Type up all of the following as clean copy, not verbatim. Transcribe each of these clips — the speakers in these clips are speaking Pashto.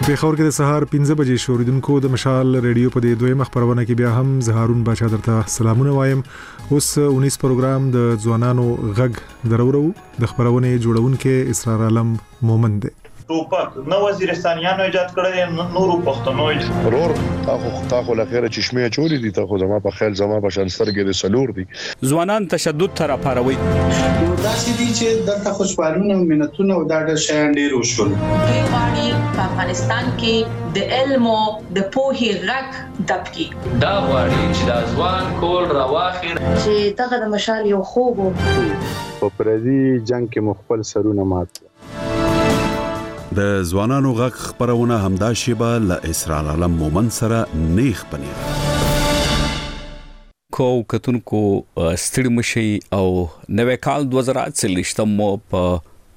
په خور کې د سهار 15 بجې شوریدونکو د مشال ریډیو په دې دویمه خبرونه کې بیا هم زهارون بچا درته سلامونه وایم. اوس 19 پروګرام د ځوانانو غږ درورو د خبرونه جوړونکو اسرار عالم مومن دی. ټوپک نو وزیرستانیانو ایجاد کړی نورو پښتنو ضرور تاخو لخيره چشمه چولی دي تاخو زما په خیال زما په شانسترګې د سلور دي ځوانان تشدد تر پاروي داسې دي چې دغه خوشحالونه او مننتونه او دا د شیان ډیر وشول. دوی غواړي په افغانستان کې د علم او د پوهې غږ دبکي. دا غواړي چې د ځوان کول راواخیر چې دغه د مشال یو خوب په پردي جنگ کې مخبل سرونه مات. د ځوانانو غږ خبرونه همدا شیبه ل اسرار عالم مومن سره نیخ پنیر کو کتونکو ستړي مشي او نوې کال 2023 مو په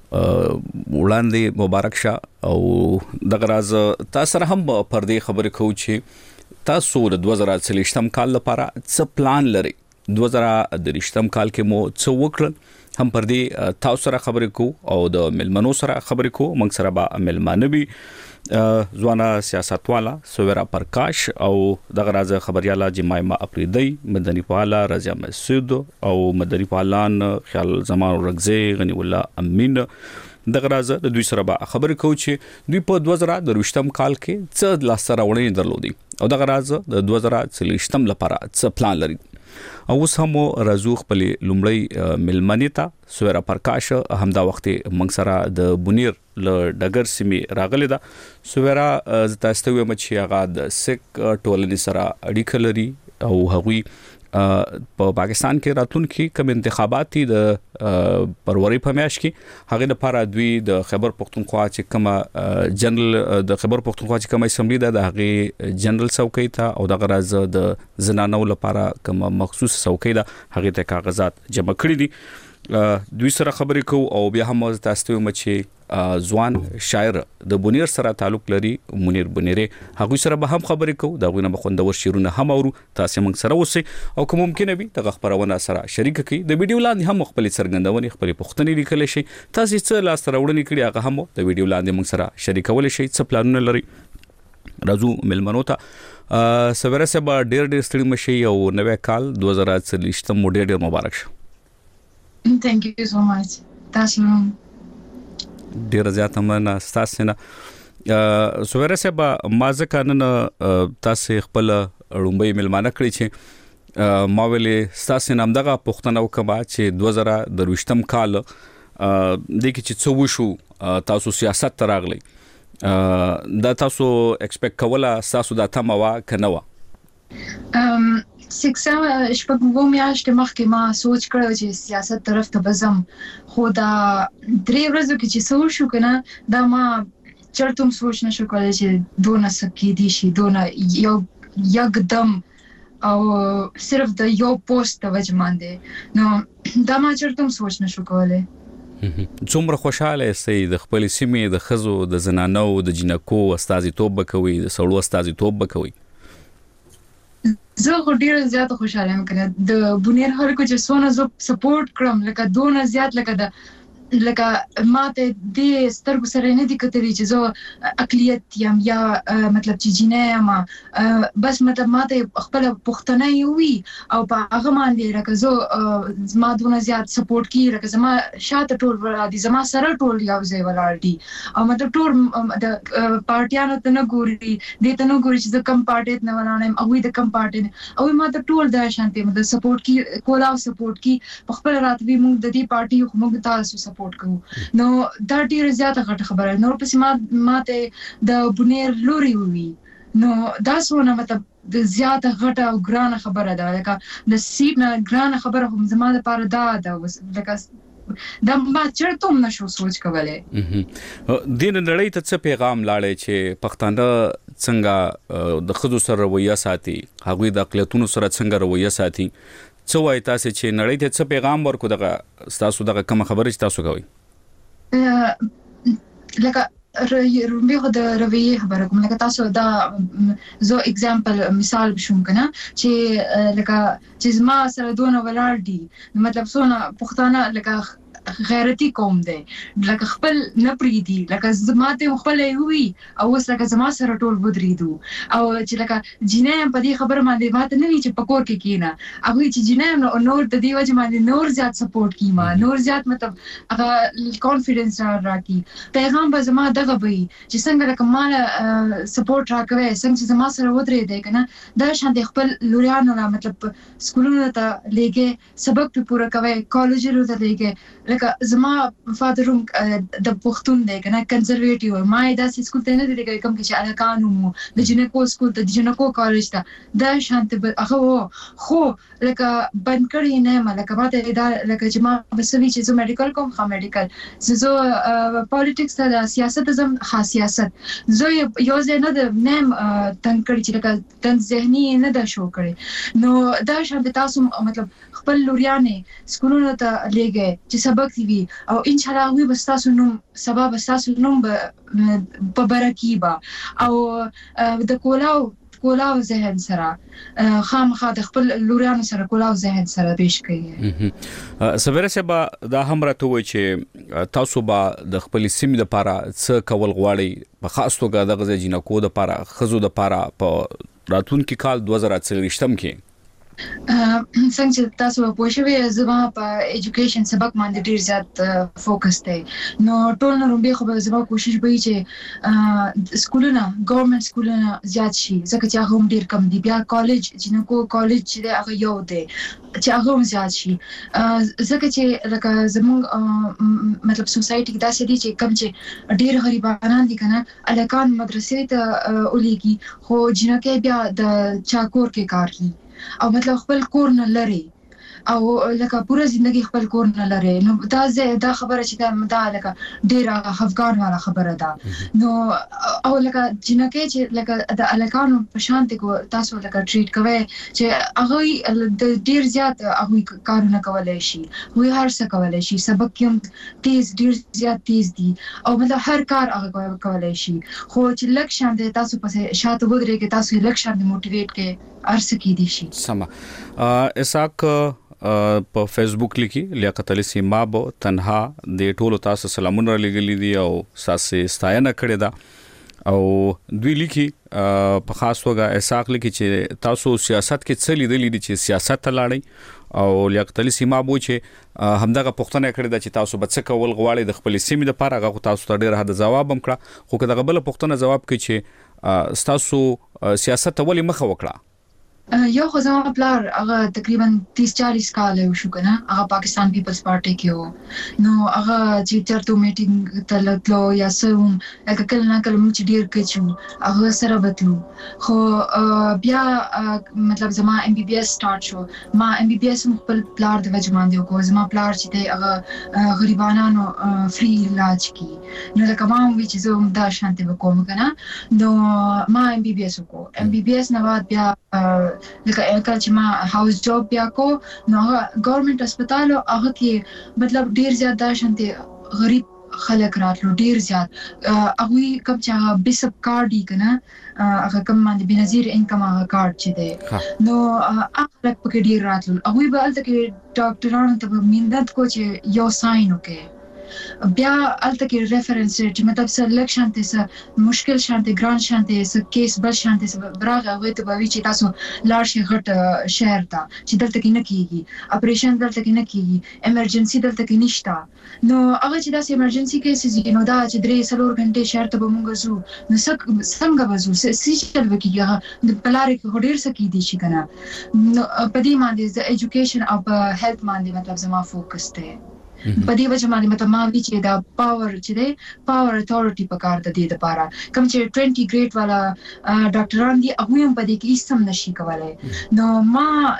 وړاندې مبارک شه او دغه راز تاسو هم پر دې خبرې کوو چې تاسو د 2023 کال لپاره څه پلان لرئ. 2023 کال کې مو څه وکړل هم پر دې تاسو سره خبرې کو او د ملمنو سره خبرې کو. موږ سره به ملمانوي ځوانا سیاستوالا سویرا پرکاش او دغه راز خبرياله جمایما اپریدی مدني فعال رضا مسعود او مدني فعالان خیال زمان رغزي غنی الله امین دغه راز د دوی سره به خبرې کو چې دوی په 2023 کال کې څه لاسراوړنې درلودي او دغه راز د 2023 لپاره څه پلان لري. او اوس هم رازو خپل لومړی ملمنیتا سویرا پرکاش همدا وخت موږ سره د بونیر ل ډګر سیمې راغلی دا سویرا تاسو ته مچ هغه د سک ټولنې سره اړیکه لري او هغوی په پاکستان کې راتلونکي کوم انتخابات دي د پروري په میاشت کې هغه لپاره دوی د خیبر پختونخوا چې کومه جنرال د خیبر پختونخوا چې کومه اسمبلی ده د هغه جنرال څوکۍ ته او د غرض د زنانو لپاره کومه مخصوص څوکۍ ده هغه ته کاغذات جمع کړی دي. دوی سره خبرې کو او بیا هم تاسو مچ ځوان شاعر د بونیر سره تعلق لري منیر بونیره هغه سره به هم خبرې کو دا غوونه بخوندور شیرونه هم اورو تاسو موږ سره اوسئ او کوم ممکن وي د خبرونه سره شریک کړئ. د ویډیو لاندې هم خپل څرګندونې خپل پوښتنې لیکل شي تاسو څه لاس راوړنې کړئ هغه هم د ویډیو لاندې موږ سره شریکول شي. څه پلانونه لري رازو ملمنو ته سویره سبا ډیر ستړي مشي او نوې کال 2023 مو ډیر مبارک شه. Thank you so much. تاسو ډیر زیات مننه تاسو نه سویره سبا مازه کانن تاسو خپل رومبي ملمانه کړی چې ما ویلې تاسو نام دغه پښتنه وکما چې 2023 کال د کی چې څو وشو تاسو سیاست تراغلی دا تاسو ایکسپیکټ کوله تاسو دا تموا کنه شپږ میاشتې مخکې ما سوچ کړو چې سیاست طرف ته بزم خو دا درې ورځې کې چې سوچ شو کنه دا ما چرته سوچ نشو کولای چې دونه سکی دي شي دونه یو یکدم او صرف د یو پوسټ د وجمان دي نو دا ما چرته سوچ نشو کولای. څومره خوشاله سي د خپل سیمې د خزو د زنانو د جنکو استازي توب بکوي د سړو استازي توب بکوي. زه ډیر زیات خوشاله یم کنه د بونیر خلکو چې سونه زه سپورټ کړم لکه دونه زیات لکه ماته د سترګو سره نه دي کتلی چې زه اقلیت یم یا مطلب چې جنې ما بس مطلب ماته خپل پښتنه وي او په هغه باندې لکه زه ما دونه زیات سپورټ کی لکه زما شاته ټول ولادي زما سره ټول یو ځای ولاړ دي او مطلب ټول د پارټیانو ته نه ګوري دې ته نه ګوري چې زه کم پارټي نه ولانم او د کم پارټي او ما ته ټول د شانتي مطلب سپورټ کی کولا سپورټ کی په خپل راتوي موږ د دې پارټي خو موږ تاسو سپورټ کوو نو دا ډیره زیاته غټه خبره نو پسې ماته د بونیر لوري وي نو دا سونه مطلب د زیاته غټه او ګرانه خبره ده لکه د سیټ نه ګرانه خبره هم زماده لپاره دا لکه دا ما چرته نشو سوچ کولای. دین نړۍ ته څه پیغام لاړې چې پښتانه څنګه د خزو سره رویه ساتي هغوی د اقلیتونو سره څنګه رویه ساتي څه وایي تاسو چې نړۍ ته څه پیغام ورکو دغه تاسو دغه کوم خبره چې تاسو کوي لکه رومبي خو د رویه خبره کوم لکه تاسو دا زو اگزامپل مثال بشوم کنه چې لکه چې ما سره دونه ولار دي مطلب سونه پښتانه لکه غیرتی قوم دی لکه خپل نه پریدي لکه زماته خپل وي او اوس لکه زما سره ټول ودرېدو او چې لکه جنې په دې خبره باندې ماته نه وی چې پکور کې کینا هغه چې جنې نور د دې وجه باندې نور زیات سپورټ کیما نور زیات مطلب هغه کانفیډنس راکې پیغام به زما دغه وي چې څنګه لکه مال سپورټ راکوي څنګه چې زما سره ودرې دی کنه دا شان خپل لوريانو لا مطلب سکولونو ته لګي سبق په پوره کوي کالجونو ته لګي لکه زما فادروم د پښتون دی کنه کنزرویټیو ما دا سکول ته نه دی لګي کوم چې الکانو مو د جنکو سکول ته د جنکو کالج ته دا شانته هغه خو لکه بند کړی نه ملکه ماته دا لکه چې ما بسوي چې زه میډیکل کوم خا میډیکل زه پالیټکس ته سیاست زم خاص سیاست زه یو ځای نه د نیم تنگ کړی چې لکه تن ذهني نه دا شو کړی نو دا شانته تاسو مطلب خپل لوريانه سکولونو ته لګي چې سبق دی او ان شاء الله وي بستاسو نوم سبب بستاسو نوم په برکیبا او د کولاو ذهن سره خامخا د خپل لوريانو سره کولاو ذهن سره پیش کوي سبره سبا دا هم راته وای چې تاسو به د خپل سیمې لپاره څه کول غواړي په خاص توګه د غزه جنکو لپاره خزو لپاره په راتلونکي کال 2023 کې څنګه چې تاسو په پوښوي زما په ایجوکیشن سبق باندې ډیر زیات فوکس دی نو ټول نو به خو زما کوشش به چې سکولونه ګورنمنت سکولونه زیات شي ځکه چې هغه ډیر کم دي بیا کالج جنکو کالج چې هغه یو دی چې هغه هم زیات شي ځکه چې لکه زموږ مطلب سوسایټي کې داسې دي چې کم چې ډیر غریبانان دي کنه الکان مدرسې ته ولېږي خو جنکه بیا د چاکور کې کار کوي او مطلب خپل کور نه لري او لکه پوره ژوندۍ خپل کور نه لري نو دا خبره چې دا لکه ډیر افغان والا خبره ده نو او لکه جنکه چې لکه د الکانو په شانتي کو تاسو لکه ټریټ کوي چې هغه د ډیر زیات هغه کارونه کولای شي وی هر څه کولای شي سبق کې تیز ډیر زیات تیز دي او مطلب هر کار هغه کولای شي خو چې لک شانتي تاسو په شاته ودرې کې تاسو لک شانتي موټیویټ کې ارسه کې دي شي سما اساک په فیسبوک لیکي لیاقت علي سیماب تنها د ټولو تاسو سلامونه لګلې دي او ساسه ستاینه کړې ده او دوی لیکي په خاص توګه اساق لیکي چې تاسو سیاست کې څه لیدلې دي چې سیاست ته لاړی او لیاقت علي سیماب چې همدغه پوښتنه کړې ده چې تاسو به څه کول غواړئ د خپل سیمې لپاره هغه تاسو ته ډېر حد جواب هم کړه خو کله بل پوښتنه جواب کوي چې تاسو سیاست ته ولې مخه وکړه یو خو زما پلار هغه تقریبا 30-40 کال شو کنه هغه پاکستان پیپلز پارټي کې و نو هغه چې چرته میټینګ ته تلو یا سوم هغه کله نه کله موږ ډیر کچو هغه سره وتلو خو بیا مطلب زما ام بي بي اس سٹارټ شو ما ام بي بي اس خپل پلار د وجه باندې کو زما پلار چې دی هغه غریبانو فری علاج کی نو لکه ما وی چې زه دا شانتي وکوم کنه نو ما ام بي بي اس کو ام بي بي اس نه بعد بیا لکه کله چې ما هاوس جاب بیا کو نو ګورنمنت هسپتال هغه کې مطلب ډیر زیات دا شانتي غریب خلک راتلو ډیر زیات هغه کوم چې بیسب کارت دی کنه هغه کوم باندې بنظیر انکم هغه کارت چې دی نو هغه پکې ډیر راتلو هغه به الته کې ډاکټرانو ته مندت کو چې یو ساين وکي بیا الته کې ریفرنس چې مطلب سلیکشن ته مشکل شانتي ګران شانتي کیس بل شانتي براغه وي ته به چې تاسو لاړ شي غټ شهر ته چې دلته کې نه کیږي اپریشن دلته کې نه کیږي ایمرجنسي دلته کې نشته نو هغه چې داسې ایمرجنسي کیسز نو دا چې 3-4 غنټې شهر ته به مونږ زو نو څنګه وځو سیچل وکیږي د پلار کې هډیر سکی دي شي کنه نو په دې باندې د ایجوکیشن او هیلث باندې مطلب زما فوکس دی په دې وجه باندې مطلب ما وی چې دا پاور چې دی پاور اتھارټي په کار د دې لپاره کوم چې 20 ګریډ والا ډاکټران دي هغه هم په دې کې هیڅ هم نشي کولای نو ما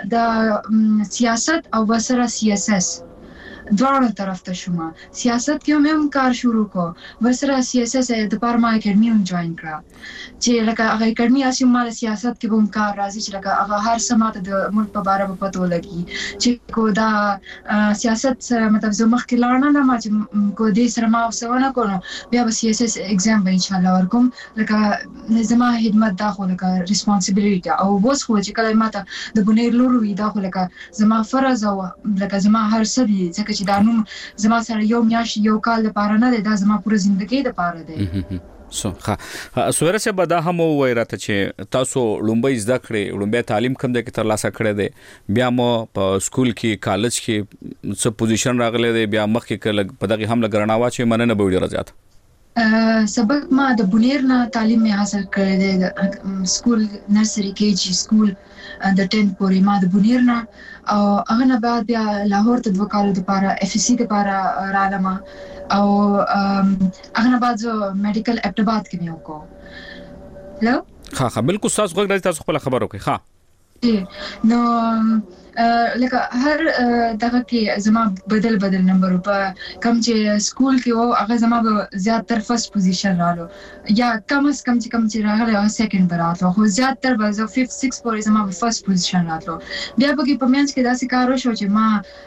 د سیاست او وسره سیاست دوړو طرف ته شوم سیاست کې هم کار شروع کو وسره سیاست د پارما اکیډمي هم جوائن کړه چې لکه هغه اکیډمي اسیم مال سیاست کې هم کار راځي چې لکه هغه هر سمات د ملک په اړه په پتو لګي چې کو دا سیاست سره مطلب زه مخکې لاړم نه ما چې کو دې سره ما وسونه کوم بیا به سیاست ایگزام به ان شاء الله ورکوم لکه زما خدمت دا خو لکه ریسپانسیبিলিټي او وس خو چې کله ماته د بنیر لورو دا خو لکه زما فرض او لکه زما هر څه دي ځکه چې دا نوم زما سره یو میاشت یو کال لپاره نه دی، دا زما پوره ژوندۍ لپاره دی. سویره صاحب دا هم وای راته چې تاسو لومبۍ زده کړې، لومبۍ تعلیم کوم دی کې ترلاسه کړی دی، بیا مو په سکول کې کالج کې څه پوزیشن راغلی دی، بیا مخکې په دغه هم لګرنا واچې مننه به ډیره زیاته سبق ما د بونیر نه تعلیم می حاصل کړی دی، سکول نرسری کې جی سکول د 10 پورې ما د بونیر نه، او هغه نه بعد بیا لاهور ته 2 کال لپاره اف سی لپاره رالم، او هغه نه بعد زه میډیکل ابټباد کې مې وکړ. هلو ها بالکل تاسو غوږ راځي، تاسو خپل خبر وکړئ. ها نو لکه هر دغه کې زما بدل نمبر په کم چې سکول کې وو، هغه زما به زیات تر فرست پوزیشن رالو، یا کم از کم چې راغله هغه سیکنډ براتلو، خو زیات تر به زه 5 6 پورې زما به فرست پوزیشن راتلو. بیا به په منځ کې داسې کار وشو چې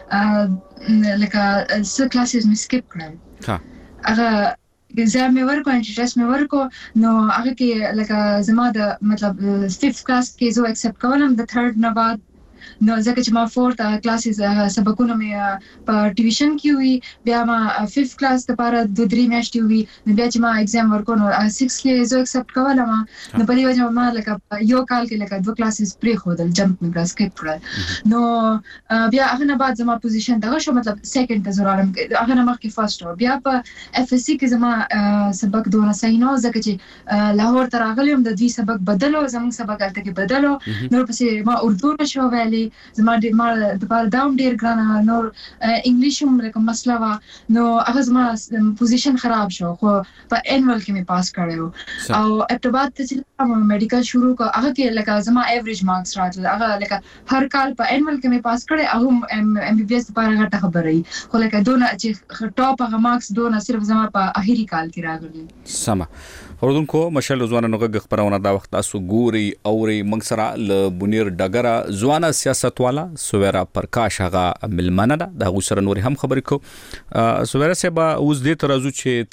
ما لکه څه کلاسز مې سکپ کړل، هغه exam مې ورکو، انټرست مې ورکو، نو هغه کې لکه زما د مطلب 5th کلاس کې زه ایکسپټ کولم د 3rd نه بعد، نو ځکه چې ما 4th کلاسز سبقونه مې په ټیویشن کې وي، بیا ما 5th کلاس لپاره 2-3 میاشتې وي، نو بیا چې ما ایگزام ورکو نو 6 کې زه ایکسپټ کولم، نو په دې وجه ما لکه یو کال کې لکه 2 کلاسز پرې خودل، جمپ مې کړ، سکپ کړل، نو بیا هغه نه بعد زما پوزیشن دغه شو، مطلب سیکنډ ته زرالم، هغه نه مخکې فرست و. بیا په اف اس سی کې زما سبق دونه صحیح نه، ځکه چې لاهور ته راغلم، د دوی سبق بدلو، زموږ سبق هلته کې بدلو، نو پسې ما اردو نشو ویلي، زما د پاره داوم ډیر ګرانه، نور انګلیش هم لکه مسله وا، نو هغه زما پوزیشن خراب شو، خو په انول کې مې پاس کړو، او ابتباد ته چې میډیکل شروع کو، هغه کې لکه زما ایوریج مارکس راتل، هغه لکه هر کال په انول کې مې پاس کړی، هغه ام بي بي اس لپاره غټه خبره ای، خو لکه دونه چې ټاپ هغه مارکس دونه صرف زما په اخیری کال کې راغلی. سمه اوردونکو مشال ځوانانو غږ خبرونه دا وخت تاسو ګوري اوري موږ سره ل بونیر ډګره ځوانه سیاستواله سویرا پرکاش هغه ملمنه ده، د هغه سره نور هم خبرې کو. سویرا صاحب اوس دې ترازو چې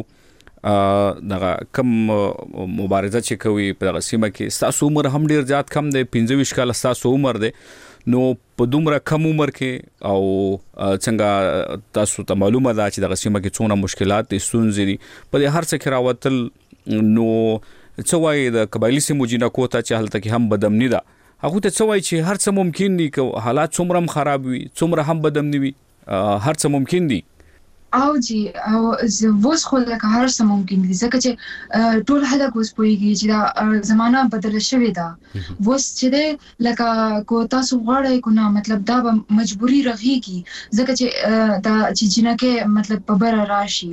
تاسو دغه کم مبارزه چې کوي په دغه سیمه کې، تاسو عمر هم ډیر زیات کم دی، 25 کال تاسو عمر دی، نو په دومره کم عمر کې او څنګه تاسو ته معلومه ده چې دغه سیمه کې څونه مشکلات دي، ستونزې دي، په دې هر څه کې راوتل، نو څه وایي د قبایلي سیمو جینکو ته چې هلته کې هم بدامني ده، هغه ته څه وایي چې هر څه ممکن دي، که حالات څومره هم خراب وي، څومره هم بدامني وي، هر څه ممکن دي. او جی او وس خو لکه هر څه ممکن دي، ځکه چې ټول خلک اوس پوهیږي چې دا زمانہ بدله شوې ده، وس چې دی لکه کو تاسو غواړئ کو نه، مطلب دا به مجبوری رغیږي، ځکه چې دا چې جنکه مطلب په بره راشي،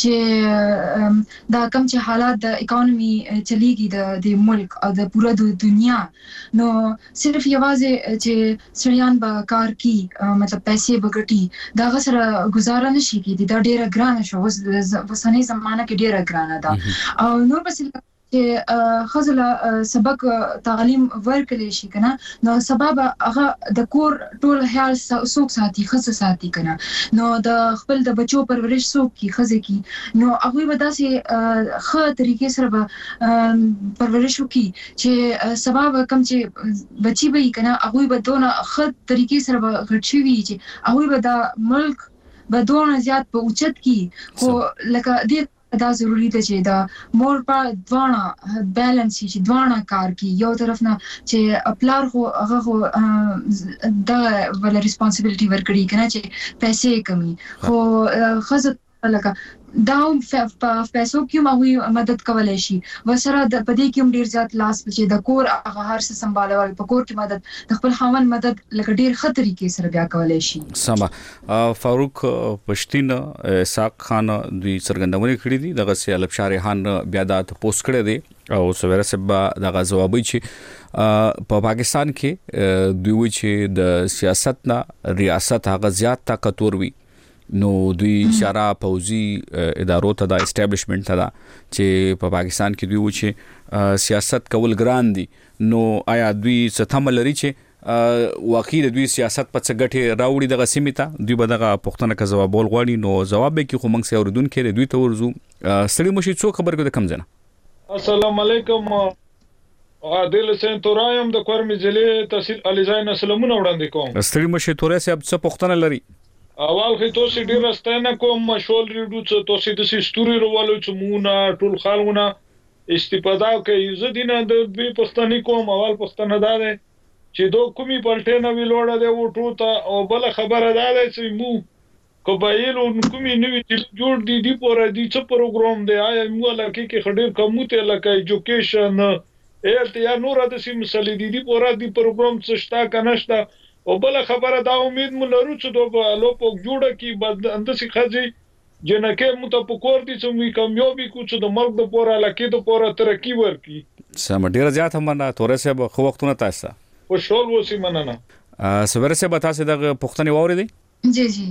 چې دا کم چې حالات د اکانومي چلیږي د ملک او د پوره د دنیا، نو صرف یوازې چې سړیان به کار کی، مطلب پیسې به ګټي، دا غسر گزاره نشي کیدی، دا ډیره ګرانه شو، وسنۍ زمانه کې ډیره ګرانه ده، او نور بس چې خزله سبق تعلیم ورکړي شي کنه، نو سبب هغه د کور ټول خیال سوق ساتي، خصه ساتي کنه، نو د خپل د بچو پرورش سوق کی خزه کی، نو هغه به داسې خه طریقې سره به پرورش وکي چې سبب کم چې بچي به کنه، هغه به دونه خه طریقې سره به غټشي وي چې هغه به د ملک به دونه زیات په اوچت کی، خو لکه دې دا ضروری ده چې دا مور په دوانه بیلانس شي، چې دوانه کار کی، یو طرف نه چې خپلار خو هغه خو دا ول ریسپانسیبিলিټي ورکړي کنه چې پیسې کمی، خو خزه لکه دا په پیسو کې مو مدد کولای شي، وسره د پدې کې هم ډیر زیات لاس چې د کور هغه هر څه سمبالول، په کور کې مدد د خپل خاوند مدد لکه ډیر خطرې کې سره بیا کولای شي. سما فاروق پښتين اسحاق خان دوی څرګندونه کړې دي، دغه سي الب شارحان بیا دا پوسټ کړی دی، او سویرا سبا دغه جوابي چې په پاکستان کې دوی و چې د سیاست نه ریاست هغه زیات طاقتور وي، نو دوی اشاره پوزي ادارو ته د اسټابلیشمنت ته دا چې په پاکستان کې دوی و چې سیاست کول ګران دي، نو آیا دوی ستامل لري چې واقعي د دوی سیاست په څه ګټه راوړي دغه سیمه ته، دوی به دغه پښتنه کا جواب ول غواړي، نو جواب به کې خو موږ سره اوردونکو دوی ته ورزو. ستړي مشي څو خبر کو د کم ځنه. السلام علیکم، عادل حسین تورایم د کورمې ضلع تحصیل علیزای سلامونه وړاندې کوم. ستړي مشي تورې صاحب څه پښتنه لري؟ اول خو تاسو ډیر ستنه کوم مشول ریډو څه تاسو د سټوري روالو چې مونږه ټول خلونه استفاده کوي زدينه د دوی پښتني کوم اول پښتنه ده چې دو کومي پلټنه ویلوړه ده وټو ته او بل خبره ده چې مو قبایل او کومي نوې جوړ دي پورا دي څه پروګرام دی آیا مو لکه کې خډیر کومته لکه ایجوکیشن یا نور د سیم مسلې دي پورا دي پروګرام څه شتا کنهشتا او بل خبره دا امید مو لرو چې دوه لوپو جوړه کی بد اندسي خځي جنکه مو ته پکور دي چې مې کامیابی کو چې د ملک د پورا لکه د پورا ترقی ورکی سم ډیر زیات همنا تورې سه خو وختونه تاسو او شول وسی مننه سویر سه به تاسو د پښتني ووري دي جی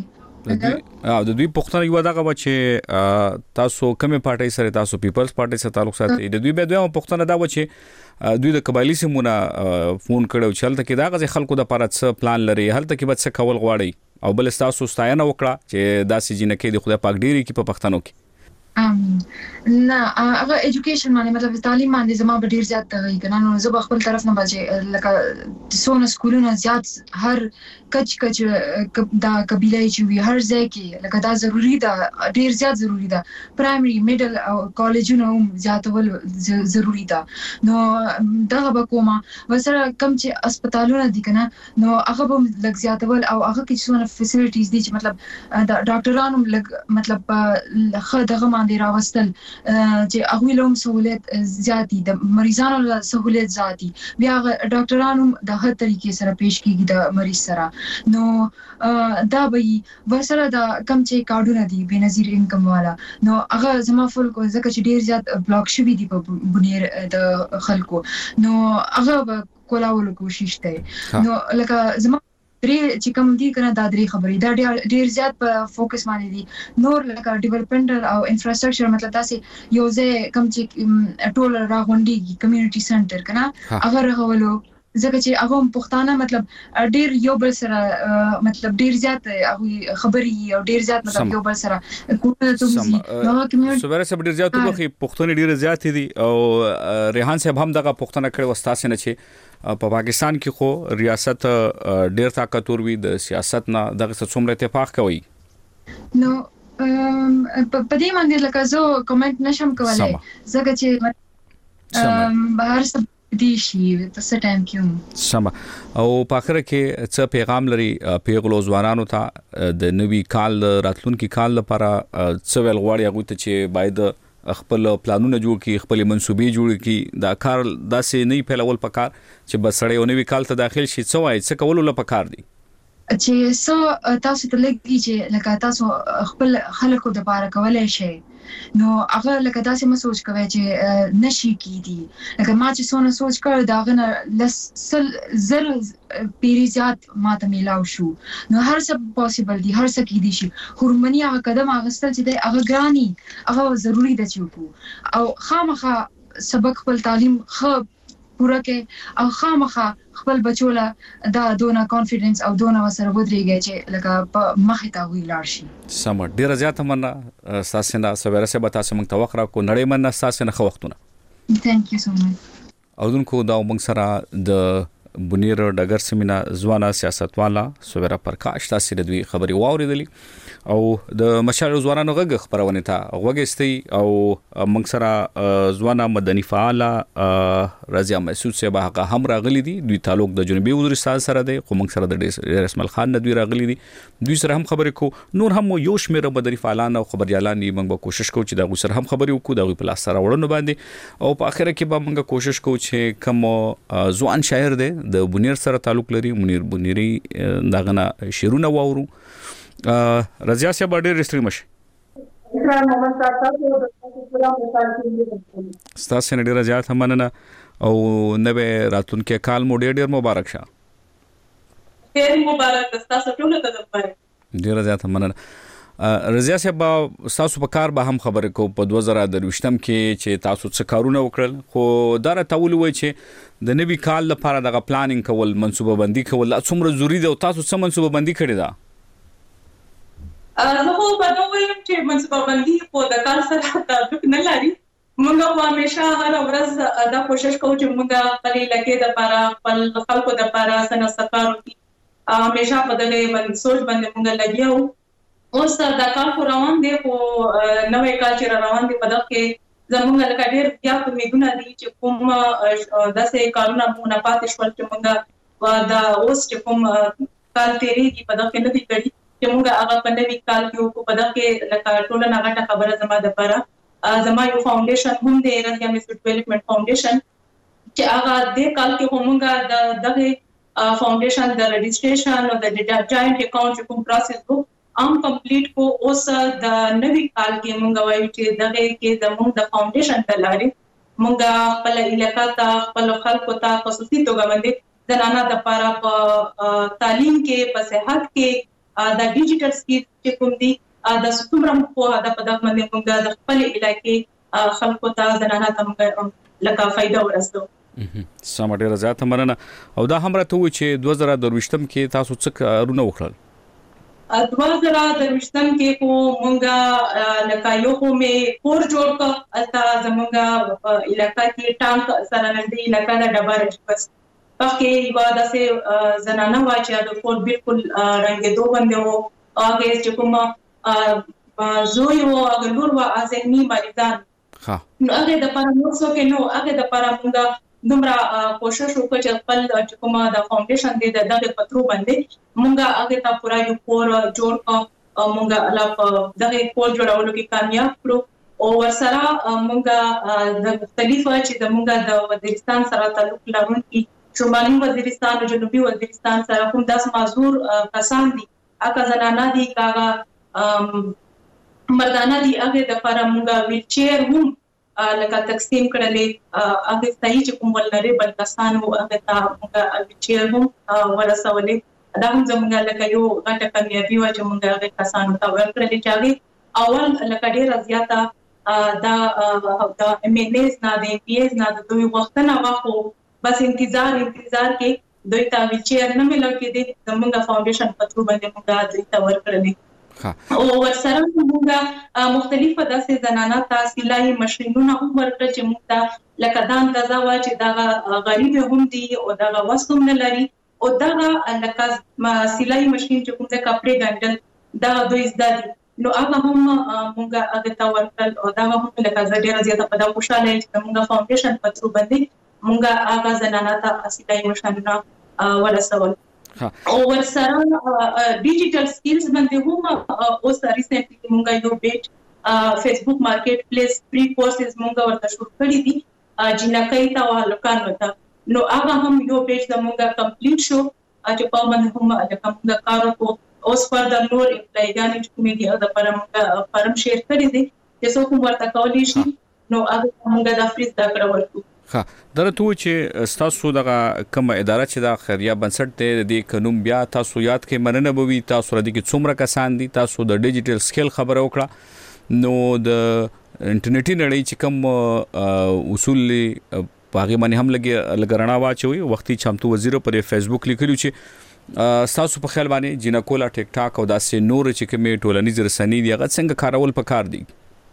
د دوی پښتنه یو دغه چې تاسو کومه پارټي سره تاسو پیپلز پارټي سره تعلق ساتي د دوی به دوه پښتنه دا و چې دوی د قبایلی سیمونه فون کړو چې هلته کې دا غزي خلکو د پاره څه پلان لري هلته کې به څه کول غواړي او بل تاسو ستاینه وکړه چې دا سې جنکه د خدای پاک ډیری کې په پښتنو کې نه هغه ایجوکیشن باندې مطلب تعلیم باندې زما به ډیر زیات دی کنه نو زه خپل طرف نه بچي لکه سونه سکولونه زیات هر کچ دا قبيله چې وي هر ځای کې لکه دا ضروری ده ډیر زیات ضروری ده پرایمري میډل او کالجونه هم زیاتول ضروری ده نو دا به کومه وسره کم چې هسپتالونه دي کنه نو هغه به لږ زیاتول او هغه کې څونه فیسیلیټیز دي چې مطلب دا ډاکټرانو لږ مطلب خه دغه باندې راوستل چې هغه لوم سہولت زیاتی د مریضانو له سہولت زیاتی بیا ډاکټرانو د هر طریقې سره پیش کیږي د مریض سره نو دا به ورسره د کم چې کارډونه دي بنظیر انکم والا نو هغه زما فل کو ځکه چې ډیر زیات بلاک شوی دي په بنیر د خلکو نو هغه به کولاولو کوشش کوي نو لکه زما درې چې کوم دي کنه دا درې خبرې دا ډیر زیات په فوکس باندې دي نور لکه ډیولپمنټ او انفراستراکچر مطلب تاسو یو ځای کم چې ټول راغونډي کمیونټي سنټر کنه هغه راغولو ځکه چې هغه پښتانه مطلب ډیر یو بل سره مطلب ډیر زیات هغه خبري او ډیر زیات مطلب یو بل سره کومه ته وزي نو کمیونټي سوبره سره ډیر زیات وګخي پښتون ډیر زیات دي او ریحان صاحب هم دغه پښتنه کړي وستاسه نه چې په پاکستان کې خو ریاست ډیر طاقت ور وي د سیاست نه دغه څومره اتفاق کوي نو په دې باندې لکه زه کومنټ نشم کولای ځکه چې بهر څه دي شي تاسو ټایم کې سم او په اخر کې څه پیغام لري پیغلو ځوانانو ته د نوي کال راتلونکي کال لپاره څه ویل غواړي هغه ته چې باید خپل پلانونه جوړ کړي خپل منسوبې جوړ کړي دا کار داسې نه پیلول پکار چې بسړې او نوي کال ته داخل شي څه وایي څه کول له پکار دي چې سو تاسو ته لګي چې لکه تاسو خپل خلکو د بار کولای شي نو هغه لکه تاسو ما سوچ کوي چې نشي کیدی لکه ما چې سونه سوچ کړ دا غنه لسل زر پیری زیات ماته میلاو شو نو هر څه پوسیبل دي هر څه کیدی شي هورمونی هغه قدم اغستل چې هغه ګرانی هغه ضروری ده چې او خامخه سبق خپل تعلیم خو پوره کې او خامخه خپل بچوله دا دونه کانفیډنس او دونه وسره ودرېږي چې لکه په مخه تا وی لاړ شي سم ډیر زیات مننه ساسنه سویره سه به تاسو موږ توقع را کو نړۍ مننه ساسنه خو وختونه ثانک یو سو مچ اودونکو دا موږ سره د بنیر ډګر سیمینه ځوانه سیاستواله سویره پرکاش تاسو د دوی خبري واوریدلې او د مشال ځوانانو غږ خبرونه ته وګستي او موږ سره ځوانه مدني فعاله رضیا مسعود صاحب هغه هم راغلي دي دوی تعلق د جنوبي وزیرستان سره دی خو موږ سره د رسمل خان نه دوی راغلي دي دوی سره هم خبرې کو نور هم یو شمېر مدني فعالان او خبريالان موږ به کوشش کوو چې دا غو سره هم خبرې وکړو دا غو په لاس سره وړاندې باندې او په اخر کې به موږ کوشش کوو چې کوم ځوان شاعر دی د بنیر سره تعلق لري منیر بنيري داغه نه شیرونه واورو رضیا صاحب ډېر رستری مشه ستاسو نه ډېر زیات مننه او نوې راتلونکي کال مو ډېر مبارک شه ډېر مبارک تاسو ټول ته لپاره ډېر زیات مننه رضیا صاحب تاسو په کار به هم خبرې کو په 2023 کې چې تاسو څه کارونه وکړل خو دا راټول وای چې د نوي کال لپاره دغه پلانینګ کول منصوبه بندي کول څومره ضروری دی او تاسو څه منصوبه بندي کړی دا زه خو په دوه ویم چې منصوبه بندي په د کار سره تعلق نه لري موږ همیشه هر ورځ دا کوشش کوو چې موږ خپل لکه د لپاره خپل خلکو د لپاره سنستکار همیشه په دغه باندې سوچ باندې موږ لګیاو اوس دا کال خو روان دی خو نوې کال چې روان دی په دغه کې زموږ لکه ډېر زیات امیدونه دي چې کوم داسې کارونه مونږ نه پاتې شول چې مونږ دا اوس چې کوم کال تیریږي په دغه کې نه دي کړي چې مونږ هغه په نوي کال کې په دغه کې لکه ټوله نغټه خبره زما د لپاره زما یو فاونډیشن هم دی راتیا میسټ ډیولپمنٹ فاونډیشن چې هغه د کال کې همغه د دغه فاونډیشن د رجسټریشن او د جاینټ اکاونټ کوم پروسس وو ام کمپلیټ کو اوس د نوي کال کې مونږ وایو چې دغه کې د مونږ د فاونډیشن په لارې مونږ خپل علاقې ته خپل خلکو ته خصوصي توګه باندې زنانه د لپاره په تعلیم کې په صحت کې د ډیجیټل سکیل چې کوم دي د څومره په د پدغه باندې مونږ د خپل علاقې خلکو ته زنانه ته مونږ لکه فائدہ ورسو سم ډیره زیاته مننه او دا هم راته و چې 2023 کې تاسو څه کارونه وکړل 2023 کې کو مونږه لکه یو مې کور جوړ کړ التا زمونږه علاقې کې ټانک سره نږدې علاقې د ډبره بس پکې یو داسې زنانه واچا د کور بالکل رنګېدو باندې وو هغه چې کوم زوی وو هغه نور وا ذهني مریضان نو هغه د پاره نو څه کې نو هغه د پاره مونږه دومره کوشش وکړ چې خپل چې کومه د فاونډیشن دی دغه پترو باندې مونږه هغه ته پورا یو کور جوړ کړ مونږه الله دغه کور جوړولو کې کامیاب کړو او ورسره مونږه د مختلفو چې د مونږه د وزیرستان سره تعلق لرونکي شمالي وزیرستان او جنوبي وزیرستان سره کوم داس معذور کسان دي اګه زنانه دي کاغه مردانه دي هغه د لپاره مونږه ویل چیر هم لکه تقسیم کړلې هغه صحیح چې کوم ولربل کسان وو هغه ته موږ چیر هم ورسولې دا هم زموږ لکه یو غټه کامیابی و چې موږ هغه کسانو ته ورکړلې چې هغه اول لکه ډېر زیاته دا امینز نه دی پیز نه د دوی وختونه واخو بس انتظار کې دوی ته ویچیر نه ملو کې دي زموږ فاونډیشن پترو باندې موږ دوی ته ورکړلې او ورسره موږ مختلفه داسې زنانه ته سلای ماشينونه هم ورکړل چې موږ لکه دا اندازه وا چې دا غریب هم دي او دا وسوم نه لري او دا لکه سلای ماشين چې کوم د کپڑے ګنډل دا دوی زده نو هغه هم موږ هغه ته ورکړل او دا هم لکه ډېر زیاته په دا خوشاله چې موږ فاونډیشن پترو باندې موږ هغه زنانه ته سلای ماشينونه ورسول او ورسره ډیجیټل سکیلز باندې هم اوس ریسنټلی موږ یو بیچ فیسبوک مارکیټ پلیس فری کورسز موږ ورته شروع کړی دي جنکې ته هلکانو ته نو هغه هم یو بیچ د موږ کمپلیټ شو چې په باندې هم لکه موږ کار وکړو اوس پر د نور اپلایګانې چې کومې دي د پر موږ فارم شیر کړی دي چې څوک ورته کولی شي نو هغه موږ د فری زده کړو ورکو درته چې تاسو دغه کوم اداره چې د خیریه بنسټ ته د قانون بیا تاسو یاد کې مننه بوي تاسو ردی کې څومره کسان دي تاسو د ډیجیټل سکیل خبره وکړه نو د انټرنیټي نړۍ چې کوم اصول پاغي باندې هم لګرنا واچوي وختي چمتو وزیر پر فیسبوک لیکلو چې تاسو په خیال باندې جنکولا ټیک ټاک او داسې نور چې کوم ټولنیز رسنۍ دی هغه څنګه کارول پکار دي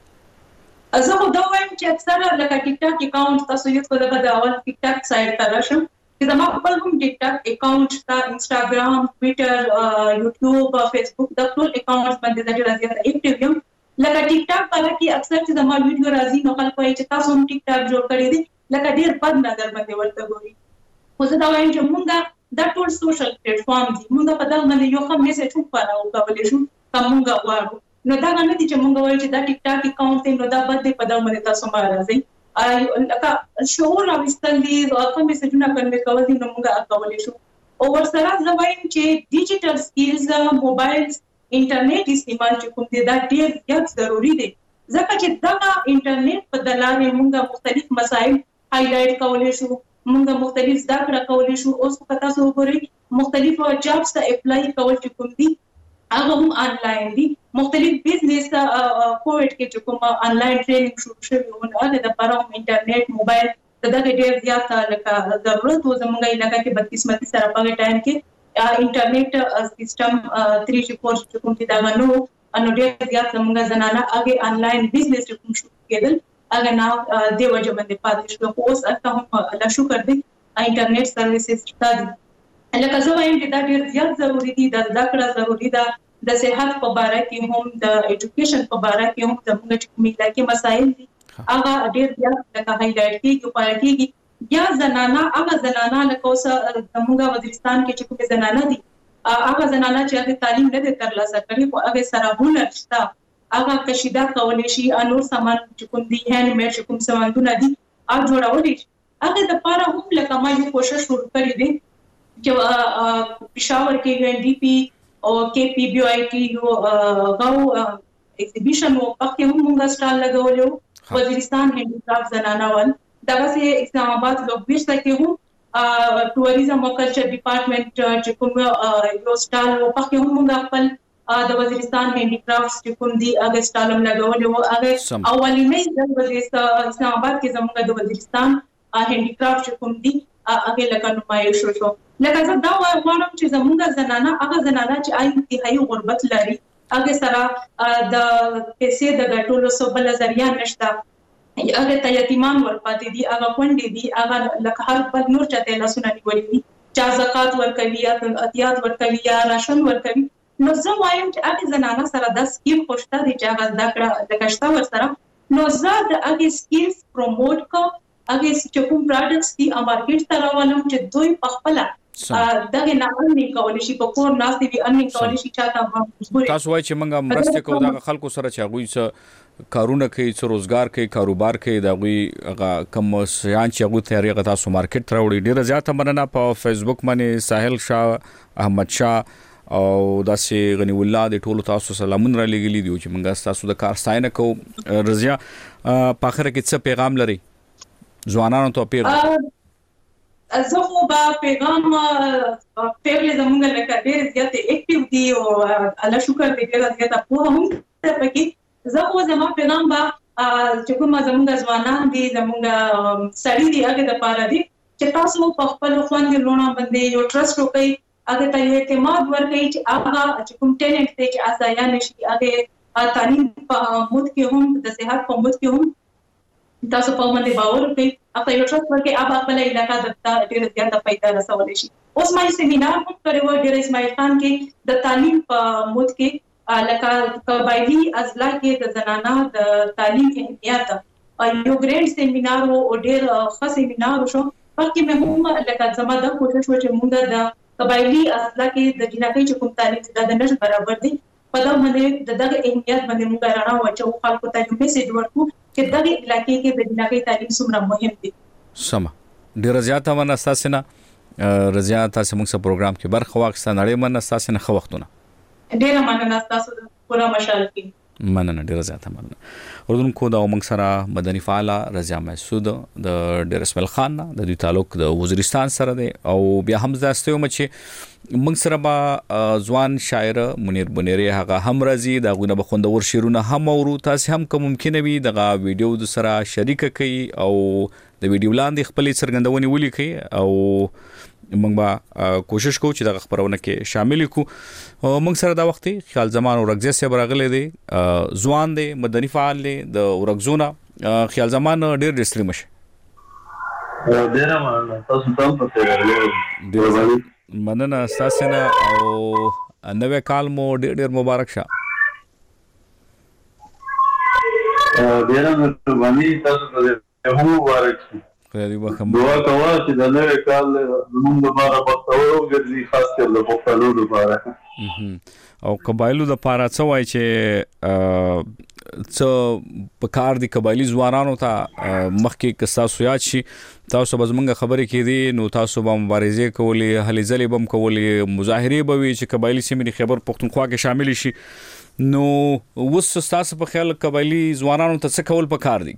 زه خو دا وایم چې اکثره لکه ټیک ټاک اکاونټ تاسو یو څه د اول ټیک ټاک سایت ته راشم چې زما خپل هم ټیک ټاک اکاونټ تا انستګرام ټوئیټر یوټیوب فیسبوک د ټول اکاونټ باندې د ډیر زیات اکټیو یم لکه ټیک ټاک په کې اکثر چې زما ویډیو راځي نو خلک وایي چې تاسو هم ټیک ټاک جوړ کړی دي لکه ډیر بد نظر باندې ورته ګوري خو زه دا وایم چې موږ د ټول سوشل پلیټ فارم دي موږ په دغه باندې یو کوم میسج وکړو کولای شو کومه غواړو نو دا نه دي چې موږ وایو چې دا ټیک ټاک اکاونټ دی نو دا بد دی په دا باندې تاسو ما راځي لکه شعور او استل دي او کوم میسجونه کوي کول دي نو موږ کولای شو او ورسره زه وایم چې ډیجیټل سکیلز موبایل انټرنیټ استعمال چې کوم دي دا ډیر زیات ضروری دي ځکه چې دا انټرنیټ په دلارې موږ مختلف مسایل هایلایټ کولای شو موږ مختلف زده کړه کولای شو اوس په تاسو وګورئ مختلف جابس ته اپلای کول چې کوم دي هغه هم آنلاین دي مختلف بزنس کووډ کې چې کوم آنلاین ټریننګ شروع شوی و هغه د لپاره انټرنیټ موبایل دغه ډیر زیات لکه ضرورت و زموږ علاقې کې بدقسمتي سره په ټایم کې انټرنیټ سیستم 3 4 چې کوم دي دا نو ډیر زیات زموږ زنانه هغه آنلاین بزنس کوم شروع کېدل هغه نه دی وجه باندې پاتې شو اوس اته هم الله شکر دی انټرنیټ سرویسز ستاسو لکه زه وایم چې دا ډیر زیات ضروری دي د ذکر ضروری ده د صحت په اړه کې هم د اډوকেশন په اړه کې هم د موږ چې کومې لکه مسایل دي هغه ډېر زیات لکه هایلایټ کیږي په اړه کې یا زنانه هغه زنانه لکه اوس د موږ وزیرستان کې چې کومې زنانه دي هغه زنانه چې هغه تعلیم نه د ترلاسه کړي خو هغه سره هنر شته هغه کشیده کولای شي انور سامان چې کوم دي هاند میډ چې کوم سامانونه دي هغه جوړول شي هغه د پاره هم لکه ما یو کوشش شروع کړی دی چې پېښور کې یو ان ډي پی او کې پی بي آی ټي یو غو ایگزیبیشن او پکې هم موږ سټال لګولو وزیرستان هندي کرافټ زنانه ول دغه سي اسلام آباد لوګويشت کې هم ټوریزم او کلچر ډپارټمنټ چې کوم یو سټال او پکې هم موږ خپل د وزیرستان هندي کرافټ چې کوم دي هغه سټالم لګولو هغه اولینې د وزیرستان اسلام آباد کې زموږ د وزیرستان هندي کرافټ چې کوم دي هغه لکه نمایش شو لکه زه دا وایم چې زموږ زنانه هغه زنانه چې انتهایی غربت لري هغه سره د پیسې د ګټلو څه بل ذریعہ نشته هغه ته یتیمان ورپاتې دي هغه کونډې دي هغه لکه هر بل نور چاته لاسونه نیولې دي چا زکات ورکوي یا اتیات ورکوي یا راشن ورکوي نو زه وایم چې هغه زنانه سره د سکیم خوشته دي چې هغه د کړه د کشته ور سره نو زه د هغه سکیلز پروموټ کوم هغه چې کوم پروډکټس دي مارکیټ ته راولم چې دوی په خپل دغه نه اننګ کول شي په کور ناس دي اننګ کول شي چاته مجبور تاسو وایي چې موږ مرسته کوو د خلکو سره چې هغه څه کارونه کوي څه روزګار کوي کاروبار کوي د هغه کم شیان چې هغه تیاری تاسو مارکیټ ته راوړي ډیره زیاته مننه په فیسبوک باندې ساحل شاه احمد شاه او داسې غنی الله د ټولو تاسو سلامونه را لګیلي دي چې موږ تاسو د کار ستاینه کوو رضیا په اخر کې څه پیغام لري ځوانانو ته پیغام زه خو به پیغام پیغلې زموږ لکه ډېر زیات اکټیو دي او الله شکر دې ډېر زیات په هم ته پکې زه خو زما پیغام به چې کوم زموږ ځوانان دي زموږ سړي دي هغه د پاره دي چې تاسو په خپل خوند لونه باندې یو ټرست وکړئ هغه ته یو اعتماد ورکړئ چې هغه چې کوم ټیلنټ دی چې آسایا نشي هغه تعلیم په مود کې هم د صحت په مود کې هم تاسو په باندې باور وکړئ هغه یو ټرست ورکړئ هغه خپل علاقې د ډېر زیات فائدہ رسولای شي اوس مې سیمینار هم کړو ډېر اسماعیل خان کې د تعلیم په مود کې لکه قبایلی اضلاع کې د زنانه د تعلیم اهمیت یو ګریډ سیمینار او ډېر ښه سیمینار شو پکې مې هم لکه زما د کوشش و چې موږ د قبایلی اضلاع کې د جنکۍ چې کوم تعلیم د نش برابر دي په دا باندې دغه اهمیت باندې موږ رانا وچو خلکو ته یو میسج ورکو چې دغه علاقې کې د جنکۍ تعلیم څومره مهم دي سم ډیر زیاته من اساسنه رضیا تاسو موږ سره پروګرام کې برخه واخیسته نړۍ من اساسنه خو وختونه ډیر مننه تاسو پورا مشال کې مننه ډیر زیاته مننه اوردونکو دا موږ سره مدني فعال رضیا محسود د ډیر اسماعیل خان د دوی تعلق د وزیرستان سره دی او بیا هم زاستیو چې موږ سره با ځوان شاعر منیر بنيري هغه هم راځي دا غونه بخوندور شیرونه هم اورو تاسو هم کوم ممکن وي دغه ویډیو د سره شریک کړئ او د ویډیو لاندې خپل څرګندونې ولیکئ او موږ به کوشش کوو چې د خبرونه کې شامل کو موږ سره دا وخت خیال زمان او رغزه سره برغلې دي ځوان دي مدني فعال دي د ورغزونه خیال زمان ډېر ډسټری مشه ډېر مننه تاسو ته په تیار مننه تاسو او نوې کال مو ډېر مبارک شه ډېر مهرباني تاسو ته هم مبارک شه دعا کوه چې د نوې کال زموږ لپاره بختور وګرځي خاص کر د پښتنو لپاره او قبایلو د لپاره څه وایي چې څه په کار دي قبایلی ځوانانو ته مخکې که تاسو یاد شي تاسو به زموږ خبرې کېدي نو تاسو به مبارزې کولې هلې ځلې به هم کولې مظاهرې به وي چې قبایلی سیمې د خیبر پښتونخوا کې شامل شي نو اوس تاسو په خیال قبایلی ځوانانو ته څه کول په کار دي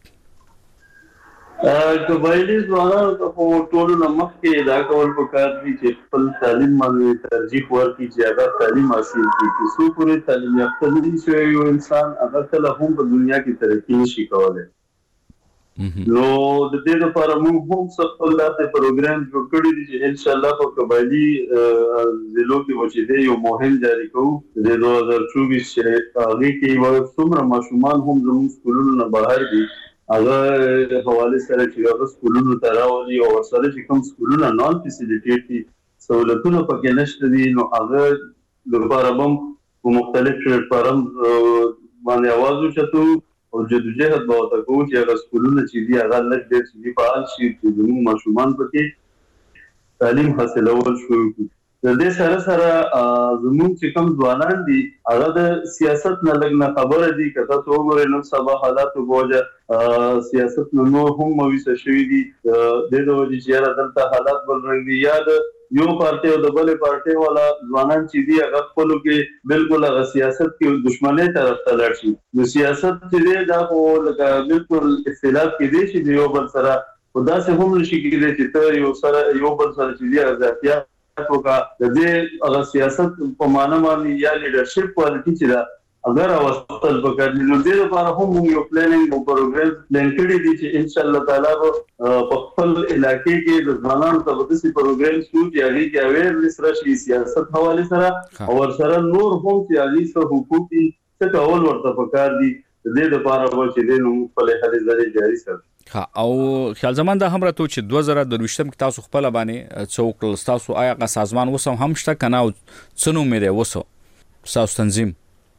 قبایلی ځوانانو ته په ټولو نه مخکې دا کول په کار دي چې خپل تعلیم باندې ترجیح ورکړي چې هغه تعلیم حاصل کړي چې څو پورې تعلیم یافته نه وي چې یو انسان هغه کله هم په دنیا کې ترقي نشي کولی نو د دې لپاره موږ هم خپل داسې پروګرام جوړ کړی دی چې ان شاء الله په قبایلی ضلعو کې وچې یو مهم جاری کوو د 2024 چې هغه کې څومره ماشومان هم زموږ سکولونو نه بهر دي هغه حواله سره چې هغه سکولونو ته راولي او سره چې کوم سکولونه نان فیسیلیټیټ دي سہولتونه پکې نشته دي نو هغه لپاره هم مختلف پلتفارم باندې आवाज وچتو او جدوجہد به تکو چې هغه سکولونه چې دی هغه لږ ډېر چې فعال شي چې زموږ ماشومان پکې تعلیم حاصلول شو. د دې سره زموږ چې کوم ځوانان دي هغه د سیاست نه لږ نه خبره دي کته تو وګورئ نن سبا حالات بوجه سیاست نو هم مويسه شوی دي د دې وجې چې دلته حالات بل رنګ دي یا د یو پارټي او د بلې پارټي والا ځوانان چې دي هغه خپل کې بالکل هغه سیاست کې دښمنۍ طرف ته لاړ شي. نو سیاست چې دی دا خو لکه بالکل اختلاف کې دی چې یو بل سره خدا سه هم نشي کېدای چې ته یو بل سره چې دی ځاتیا وکړه د دې هغه سیاست په معنا باندې یا لیډرشپ کوالټي چې دا اگر اوستل وکړي نو دې لپاره هم یو پلانینګ او پروګرام پلان کړی دی چې ان شاء الله تعالی په خپل علاقې کې د ځوانانو ته د سي پروګرام شروع کیږي چې اویرنس راشي سیاست حواله سره او سره نور هم چې علي سره حقوقي څه کول ورته پکار دي د دې لپاره چې د نو په هلي ځای جاری سره او خیال زمان دا هم راته چې 2023 کې تاسو خپل باندې څوک تاسو آیا غا سازمان وسو هم شته کنه او څنو مې دی وسو تاسو تنظیم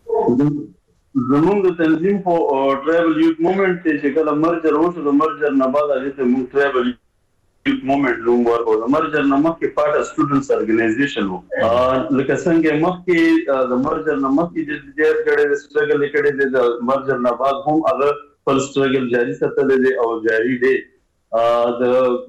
زمونږ د تنظیم په ټریول یوت موومېنټ چې کله مرجر وشو د مرجر نه بعد هغه ته موږ ټریول یوت موومېنټ نوم ورکړو. د مرجر نه مخکې پارټ سټوډنټس ارګنایزیشن وو لکه څنګه مخکې د مرجر نه مخکې د ډېر کړي سټرګل کړي د مرجر نه بعد هم هغه خپل سټرګل جاری ساتل دي او جاری دي. د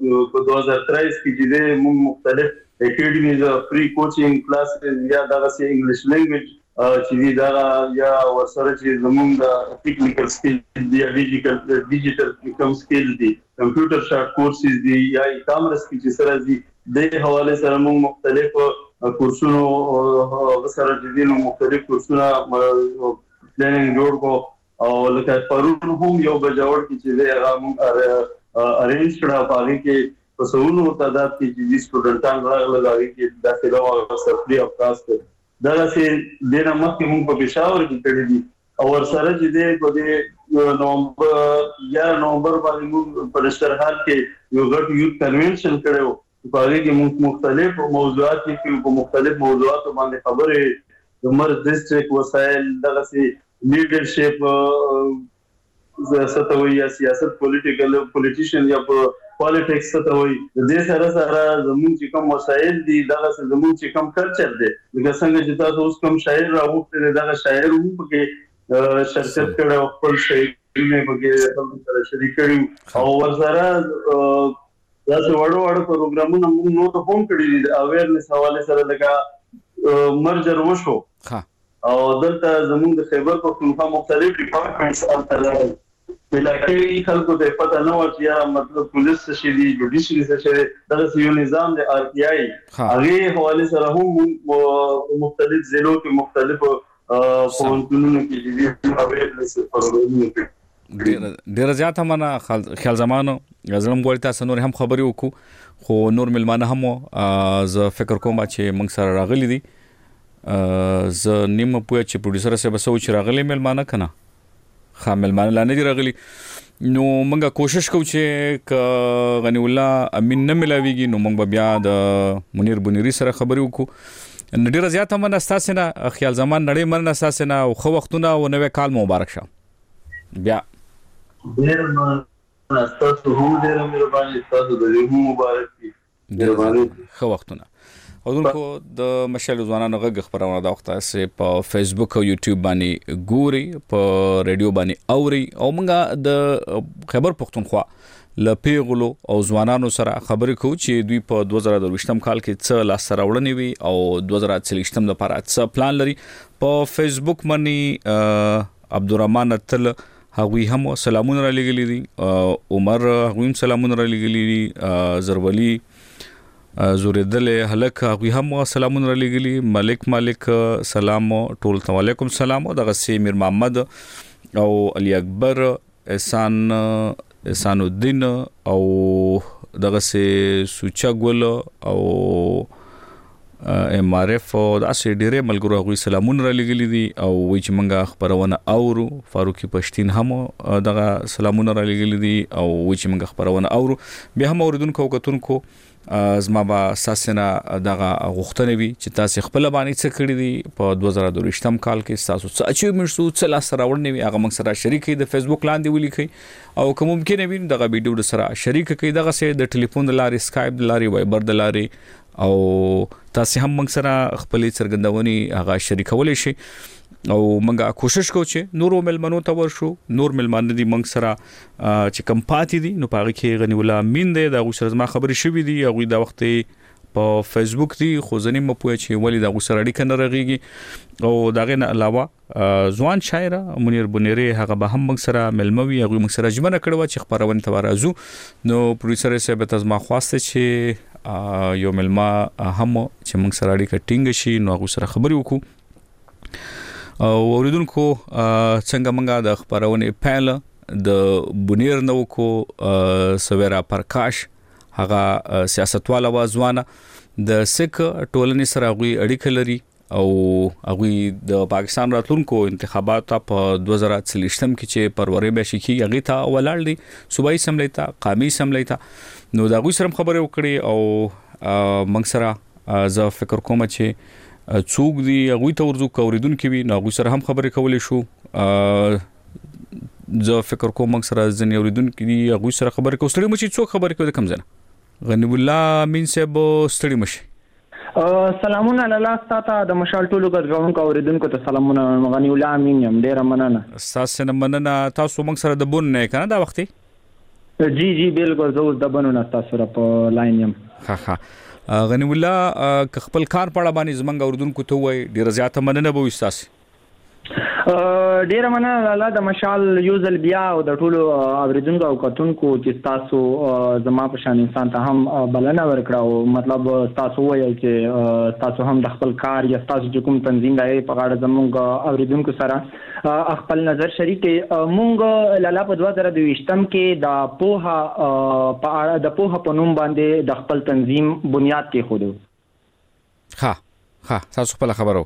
2023 کې چې موږ مختلف اکیډمیز فری کوچینګ کلاسز یا دغه سي انګلیش لینګویج چې دا یا ورسره چې زموږ د ټیکنیکل سکل دی ډیجیټل کوم سکل دی کمپیوټر شارټ کورسز دی یا ای-کامرس کې چې سره دي د حواله سره موږ مختلف کورسونو سره جدي مختلف کورسونه پلانینګ جوړ کو او لکه پرون هم یو بجاوړ کې چې هغه موږ ارینج کړه پاره کې په سونو تعداد کې چې سټوډنټان راغلي کې داخله او سفري او کاست دا چې ډېر مخکې موږ په پېښور کې کړی دي او ورسره چې په نومبر باندې موږ په رشترحال کې یو غټ یوت کنونشن کړو په هغه کې موږ مختلف موضوعات کې په مختلف موضوعاتو باندې خبرې د مرز ډیسټریکټ وسایل دغه سي لیډرشپ سیاست او یا سیاست پولیټیشن یا پالیټکس ته وایي د دې سره زموږ چې کوم وسایل دي دغه زموږ چې کوم کلچر دی لکه څنګه چې تاسو اوس کوم شاعر راوخته دغه شاعر هم پکې شرکت کړي او خپل شعرونه پکې سره شریک کړي او ورسره دا څه وړو پروګرامونه موږ نو ته فون کړی دي اویرنس حواله سره لکه مرجر وشو او دلته زموږ د خیبر پختونخوا مختلف ډپارټمنټس الته ملکي خلکو ته پته نه و چې یا مطلب پولیس څه دي جوډیشري څه دي دا یو نظام د آر ټي آی هغه حواله سره هم مختلف ضلعو کې مختلف پونتونو کې دي اویرنس پروګرامونه ډیر زیات هم خیال زمانو غزلم غوړی تاسو نور هم خبري وکړو خو نور ملمانه هم ز فکر کوم چې موږ سره راغلي دي ز نیمه پوهه چې پروډوسر سره بسو چې راغلي ملمانه کنه خامل مان لاندې دی راغلي نو موږ کوشش کوو چې غنی الله امین نه ملاويږي نو موږ بیا د منیر بنيري سره خبري وکړو ډیر زیات هم نستاسنه خیال زمان نړۍ من نستاسنه او خو وختونه او نوې کال مبارک شه بیا ډیر نستاسو هم ډیر مهرباني تاسو د دې مبارک مهرباني خو وختونه اودونکو د مشال ځوانانو غږ خبرونه د وخت سره په فیسبوک او یوټیوب باندې ګوري په رادیو باندې اوري او موږ د خبر پښتونخوا لپیغلو او ځوانانو سره خبرې کوو چې دوی په 2023 کال کې څه لاس سره وړنی وي او 2023 لپاره څه پلان لري په فیسبوک باندې عبدالرحمن تل هغوی هم سلامونه را لګلي دي عمر هغوی هم سلامونه را لګلي دي زرولی زوریدل هلک هغوی هم سلامونه را لګلي مالک سلام ټول علیکم سلام او دغه سیمیر محمد او علي اکبر احسان الدین او دغه سوچا ګل او ام ار اف او د اسې ډېرې ملګرو هغوی سلامونه را لګلي دي او وایي چې موږ خبرونه اورو فاروقي پښتين هم دغه سلامونه را لګلي دي او وایي چې موږ خبرونه اورو بیا هم اوریدونکو کتونکو زما با ساسنه دغه غوښتنه وی چې تاسو خپل باندې څه کړی دي په 2023م کال کې تاسو څه اچیومنټس څه لاس راوړنې وي هغه موږ سره شریکي د فیسبوک لاندې ولیکي او کوم ممکن وي دغه ویډیو سره شریک کړئ دغه سه د ټلیفون د لارې اسکایپ د لارې وایبر د لارې او تاسو هم موږ سره خپل څرګندونی هغه شریکول شي او موږ کوشش کوو چې نورو ملمنو ته ورشو نور ملمانه دي موږ سره چې کم پاتې دي نو پاره کې غنی ولا مين دي دا غوښر زما خبرې شوې دي هغه د وخت په فیسبوک دي خو ځنې مې پوهه چې ولې دا غوښر اړیکه نه رغيږي او داغه نه علاوه ځوان شاعر منیر بنيري هغه به هم موږ سره ملموي هغه موږ سره جمع کړو چې خبرونه توارازو نو پروډوسر یې به تاسو ما خواسته چې یو ملما هم چې موږ سره اړیکه ټینګ شي نو هغه سره خبرې وکړو اوریدونکو څنګه منګه د خبرونه پیل د بنیر نو کو سویرا پرکاش هغه سیاستوال وازوانه د سک ټولنې سره غوي اړیکه لري او هغه د پاکستان راتلونکو انتخابات په 2023م کې چې پروري به شي هغه ته ولاړ دي صوبایي سملې ته قومي سملې ته نو دا غوي سره خبره وکړي او منګ سره زه فکر کوم چې څوک دی هغه ته ورزو کوریدونکو وي نو هغه سره هم خبرې کولې شو زه فکر کوم موږ سره ځنې اوریدونکو دي هغه سره خبرې کوو ستړي مشي څوک خبرې کوي کم ځنه غنی الله امین صاحب ستړي مشي سلامونه الله ستاسو د مشال ټولو غوښتونکو اوریدونکو ته سلامونه غنی الله امین یم ډیر مننه تاسو نه مننه تاسو موږ سره د بون نه کنه دا وختي جی بالکل زه د بنونه تاسو سره په لاین یم ها غنی الله خپل کار پړه باندې زمنګ اوردونکو ته وای ډیر زیاته مننه به وستاسي ډیر مننه الله د مشال یوزل بیا او د ټولو اوریدونکو او کتونکو چې تاسو زما په شان انسان ته هم بلنه ورکړه او مطلب تاسو وایي چې تاسو هم د خپل کار یا تاسو چې کوم تنظیم دی په اړه زموږ اوریدونکو سره خپل نظر شریک مونږ لاله په 2023م کې د پوها په اړه د پوها په نوم باندې د خپل تنظیم بنیاد کې خو ها تاسو په خبرو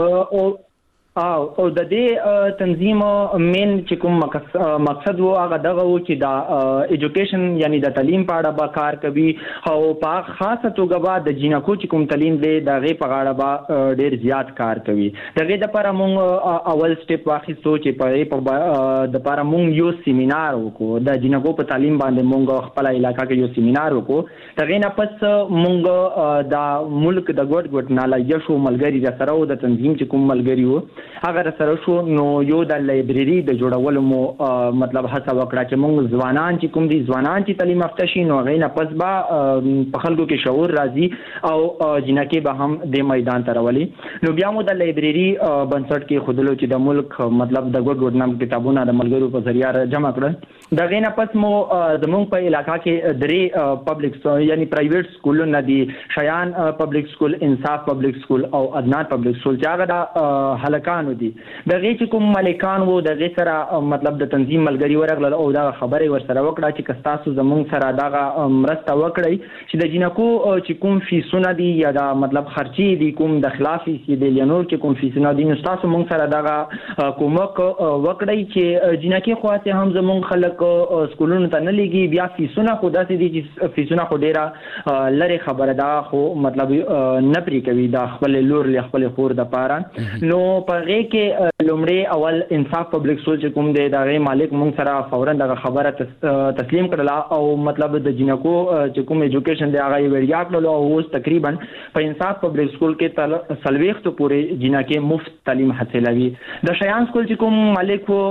او د دې تنظیم مین چې کوم مقصد وو هغه دغه وو چې د ایجوکیشن یعنی د تعلیم په اړه به کار کوي او په خاصه توګه به د جنکو چې کوم تعلیم دی دغه په اړه به ډیر زیات کار کوي دغه د لپاره موږ اول سټپ واخیستو چې په د لپاره موږ یو سیمینار وکړو د جنکو په تعلیم باندې موږ خپل علاقې کې یو سیمینار وکړو دغه نه پس موږ د ملک د ګډ ناله یو ملګری سره او د تنظیم چې کوم ملګری وو اگر سره شو نو یو د لایبرری د جوړولو مو مطلب هڅه وکړه چې موږ ځوانان چې کوم دي ځوانان چې تعلیم یافته شي نو غینه پس با په خلکو کې شعور راځي او جنکه به هم د میدان ترولي نو بیا مو د لایبرری بنسټ کې خودلو چې د ملک مطلب د ګډ نام کتابونه د ملګرو په ذریعہ جمع کړل د غینه پس مو زموږ په علاقې کې درې پبلک یعنی پرایویټ سکولونه دي شایان پبلک سکول انصاف پبلک سکول او ادنان پبلک سکول چې هغه د هلکانو دي دغه چې کوم مالکان وو دغه سره مطلب د تنظیم ملګری ورغله او دا خبره ورسره وکړه چې کستاسو زمونږ سره دغه مرسته وکړي چې د جنکو چې کوم فیسونه دي یا دا مطلب خرچي دي کوم د خلافي سي د لینور چې کوم فیسونه دي نو تاسو مونږ سره دغه کومک وکړي چې جنکه خواته هم زمونږ خلک سکولونو ته نه لګي بیا فیسونه خو داسې دي چې فیسونه خو ډیره لری خبره ده خو مطلب نه پری کوي دا خپل لور له خپل خور د پاره نو په کې لومړی اول انصاف پبلک سکول چې کوم دی دا غي مالک مونږ سره فورا دغه خبره تسلیم کړله او مطلب د جنکو چې کوم ایجوکیشن دی هغه ویډیا کړل او اوس تقریبا په انصاف پبلک سکول کې سلويخت پورې جنکه مفت تعلیم حاصلوي د شایان سکول چې کوم مالک وو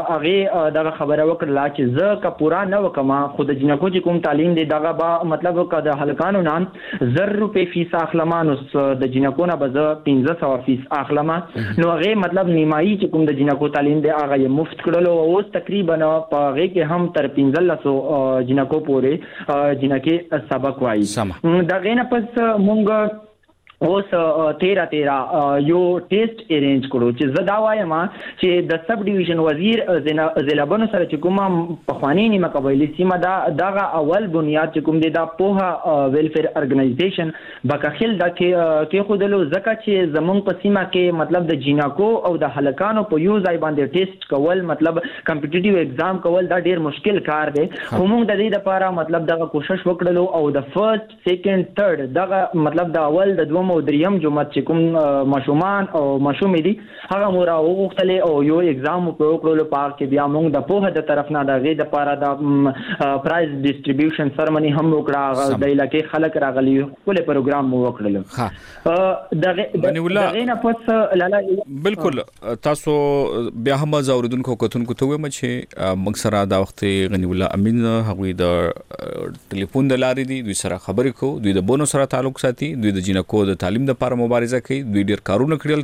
هغه دغه خبره وکړه چې زه کا پورا نه وکما خود جنکو چې کوم تعلیم دی دغه با مطلب کا د هلکانو نام 1000 روپے فیس اخلم نو د جنکو نه به 1500 فیس اخلم نو هغه مطلب نیمایي چې کوم د جنکو تعلیم دی هغه مفت کړلو او اوس تقریبا په هغه کې هم تر 1500 جنکو پورې جنکه سبق وایي دا غینه پس مونږ اوس 13 یو ټیسټ ارینج کړو چې زه دا وایم چې د سب ډیویژن وزیر زلابونو سره چې کومه پخوانی نیمه قبایلی سیمه دا اول بنیاد چې کوم دی دا پوها ویلفیر ارګنایزیشن بکخل دا کې خودلو زکه چې زمونږ په سیمه کې مطلب د جیناکو او د هلکانو په یو ځای باندې ټیسټ کول مطلب کمپټیټیو ایگزام کول دا ډیر مشکل کار دی موږ د دې لپاره مطلب دا کوشش وکړلو او د فرست سیکنډ تھرد دا مطلب د اول د دوم او دریم جمعه چې کوم ماشومان او ماشومې دي هغه مورا وغوښتل او یو ایگزام وکړو په کې بیا موږ د پوهه د طرف نه د غي د لپاره د پرایز ډیسټریبیوشن سرمنی هم وکړه د علاقې خلک راغلي ټول پروګرام مو وکړل غنی الله پس لالا بالکل تاسو بیا هم زوردونکو کتونکو ته وایم چې موږ سره دا وخت غنی الله امین هغوی د ټلیفون د لارې دي دوی سره خبرې کوو دوی د بونو سره تعلق ساتي دوی د جنکو د تعلیم د لپاره مبارزه کوي دوی ډیر کارونه کړل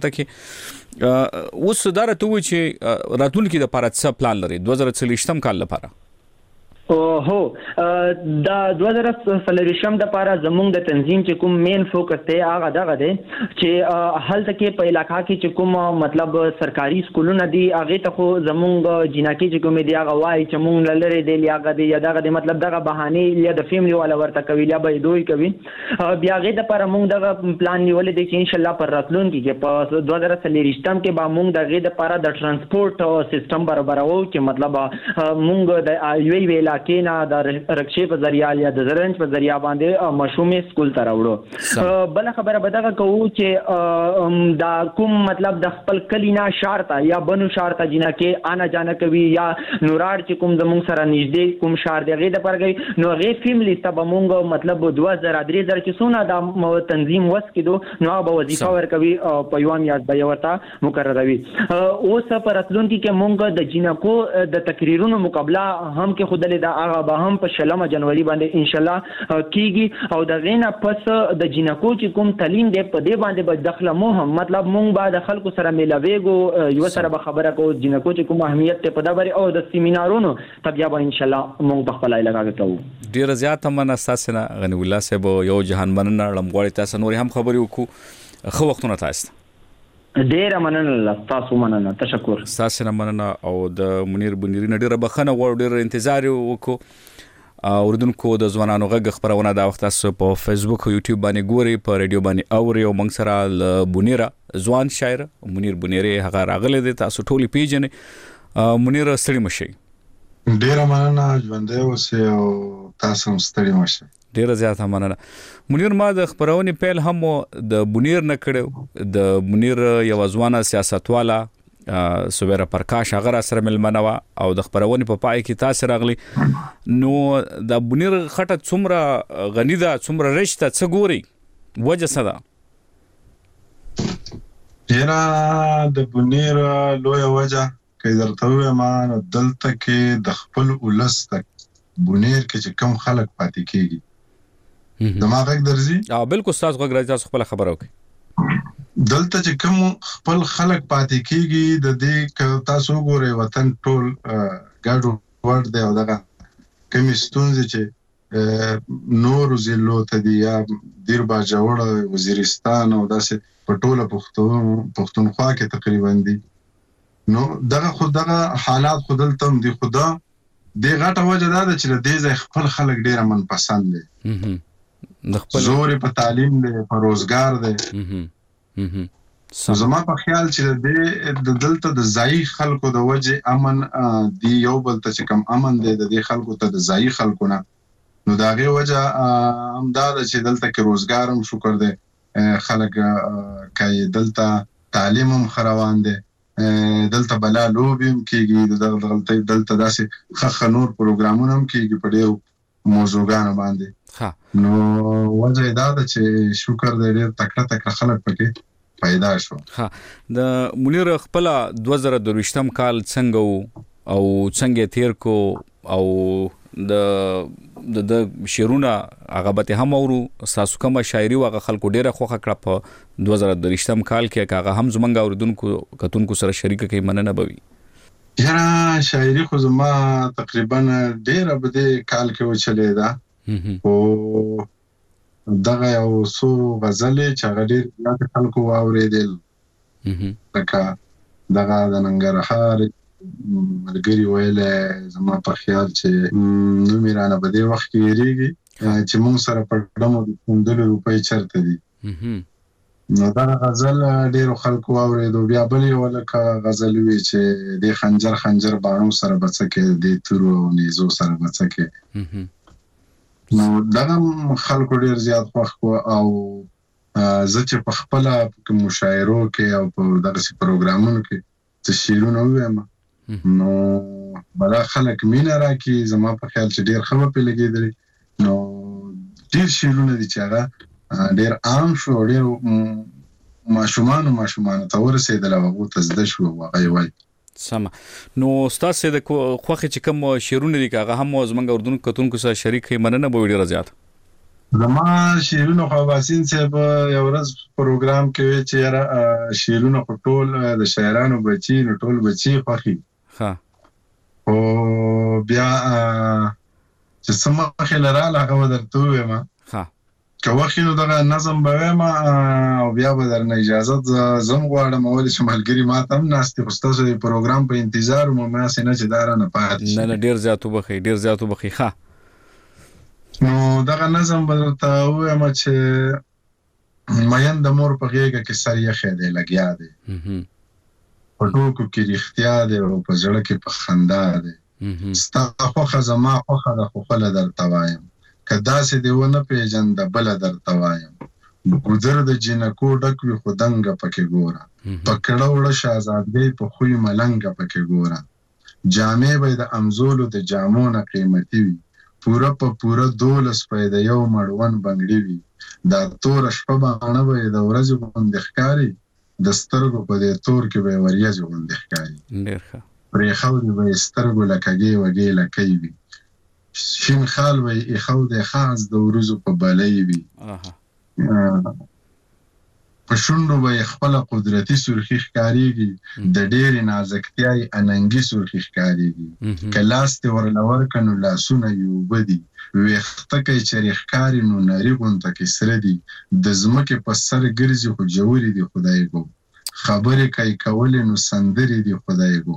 تکي اوس دا راته وایي چې راتلونکي د لپاره څه پلان لري 2023 کال لپاره هو دا 2023 د لپاره زموږ د تنظیم چې کوم مین فوکس دی هغه دغه دی چې هلته کې په علاقہ کې چې کوم مطلب سرکاري سکولونه دي هغه ته خو زموږ جناکی چې کوم دی هغه وایي چې موږ لری دی هغه دی یا دغه مطلب دغه بهانه یا د فیملی والا ورته کوي یا به دوی کوي بیا هغه د لپاره موږ دغه پلان نیولې دی چې ان شاء الله پر راتلونکي کې په 2023 کې به موږ دغه د لپاره د ترانسپورت سیستم برابرو چې مطلب موږ د یوې کینا د رکشې په ذریعہ یا د زرنج په ذریعہ باندې مشومې سکول ته راوړو بل خبره بدغه کوو چې دا کوم مطلب د خپل کلینا شارتا یا بنو شارتا جنا کې آنا جانا کوي یا نورار چې کوم زموږ سره نږدې کوم شار دی غي د پرګي نو غي فیملی ته به مونږ مطلب 2000 چې سونه د تنظیم وس کېدو نو به وظیفه ورکوي په یوم یاد به ورته مقرروي اوس پر راتلونکي کې مونږ د جنکو د تقریرونو مقابله هم کې خودلې دا هغه به هم په 16 جنوري باندې ان شاء الله کیږي او د غینا پس د جنکو چې کوم تعلیم دی په دې باندې به داخله مو هم مطلب مونږ به د خلکو سره ملاويګو یو سره به خبره کو جنکو چې کوم اهمیت ته په دبر او د سیمینارونو تبیا به ان شاء الله مونږ په خپل علاقه کوو ډیر زیات من اساسنه غنی الله صاحب یو جهان مننه لمغوړی تاسو نور هم خبرې وکړو خو وختونه تاسو ډیر مننه تاسو مننه تشکر تاسو مننه او د منیر بنيري ډیره بخنه ور ډیر انتظار وکړو اوردونکو د ځوانانو غږ خبرونه دا وخت تاسو په فیسبوک او یوټیوب باندې ګوري په ریډیو باندې اوري او موږ سره بنيره ځوان شاعر منیر بنيري هغه راغله دي تاسو ټولي پیژنې منیر ستړي مشي ډیر مننه ژوندې اوسه او تاسو ستړي مشي ډیر زیات مننه منیر ما د خبرونې پیل هم د منیر نه کړو د منیر یو ځوانه سیاستواله سوبره پرکاش هغه سره ملمنوا او د خبرونې په پای کې تاسو راغلی نو د منیر خټه څومره غنی ده څومره رشته څه ګوري وجه څه ده یرا د منیر لوی وجه کې درته وایم نو دلته کې د خپل ولست منیر کې چې کم خلک پاتې کیږي دماغ درځي بالکل تاسو غږ راځي تاسو خپل خبرو کوي دلته چې کوم خپل خلک پاتې کیږي د دې تاسو ګورئ وطن ټول ګاډو ورډ دی او دغه کمیستونځ چې نور زلو ته دی یا دیر باجوړ وزیرستان او داسې په ټوله پښتونخوا کې تقریبا دي نو دغه خود دغه حالات خودلتم دی خدا د غټه وجه دا چې د دې ځای خپل خلک ډیر من پسند دي زور په تعلیم دی په روزګار دی زما په خیال چې د دلته د ځای خلکو د وجه امن دی یو بل ته چې کم امن دی د دې خلکو ته د ځای خلکو نه نو دا غي وجه امداد چې دلته کې روزګار هم شکر دی خلک کوي دلته تعلیم هم خروان دی دلته بلا لوبیم کېږي دلته داسې خخ نور پروګرامونه هم کېږي په ډېرو موضوعګانو باندې نو وجه دا ده چې شکر دې ډېر تکړه خلک پکې پیدا شو د منیر خپل 2023 کال څنګه او څنګه تیر کو او د شعرونه هغه به هم اورو تاسو کوم شاعري واغه خلکو ډیره خوخه کړه په 2023 کال کې هغه هم زمونږ اوردونکو کتونکو سره شریک کوي مننه بوي یاره شاعري خو زما تقریبا ډیره بده کال کې وچلې ده او دغه یو څو غزلې چې هغه ډېر زیات خلکو واورېدل لکه دغه د ننګرهار ملګري ویلې زما په خیال چې نوم یې رانه په دې وخت کې هېرېږي چې موږ سره په ډمو د پوندلو روپۍ چېرته دي نو دغه غزل ډېرو خلکو واورېدو. بیا بل یې ولکه غزل وي چې دې خنجر خنجر باڼو سره به څه کې دې تورو او نیزو سره به څه کې نو دغه خلکو ډېر زیات خوښ کړو. او زه چې په خپله مشاعرو کې او په دغسې پروګرامونو کې څه شعرونه ووایم نو بلا خلک مینه راکړي زما په خیال چې ډېر ښه به پرې لګېدلي. نو ډېر شعرونه دي چې هغه ډېر عام شو او ډېر ماشومانو ته ورسېدل او هغو ته زده شو او هغه یې وایي. سمه. نو ستاسې د خوښې چې کوم شعرونه دي که هغه هم زموږ اردن کتونکو سره شریک کړئ مننه به وي ډېره زیاته. زما شعرونه خو عباسین صاحب یو ورځ پروګرام کې وی چې یاره شعرونه خو ټول د شاعرانو بچي نو ټول بچي خوښي خو بیا چې څه مخکې لراله هغه به درته ووایم که وخت نو دغه نظم به وایم او بیا به درنه اجازت زه غواړم ولې چې ملګري ما ته هم ناست دي خو ستاسو د پروګرام په انتظار وم هماسې نه چې دا رانه پاتې شي. نه ډېر زیات وبخئ ډېر زیات وبخئ. نو دغه نظم به درته ووایم چې مین د مور په غېږه کې سر یخی دی لګیا دی په ټوکو کې رښتیا دی او په زړه کې په خندا دی ستا خوښه زما خوښه ده خو خپله درته وایم که داسې دې ونه پېژنده بله درته وایم ګودر د جینکو ډک وي خو دنګه پکې ګوره په کړه وړه شهزادګۍ په خوی ملنګه پکې ګوره جامې به یې د امزولو د جامو نه قیمتي وي پوره په پوره 12 په د یو مړون بنګړي وي دا توره شپه باڼه به یې د ورځې غوندې ښکاري د سترګو په دې تور کې به یې وریځې غوندې ښکاري پرېښودې به یې سترګو لکګې وګې لکۍ وي شین خال به یې ایښودی خاص د وروځو په بلۍ وي په شونډو به یې خپله قدرتي سرخي ښکارېږي د ډېرې نازکتیا یې اننګي سرخي ښکارېږي که لاس دې ورله ورکړه نو لاسونه یې اوبه دي ویښته که یې چرې ښکاري نو نري غونته کې سره دي د ځمکې په سر ګرځي خو جوړې دي خدای ګو خبرې که یې کولې نو سندرې دي خدای ګو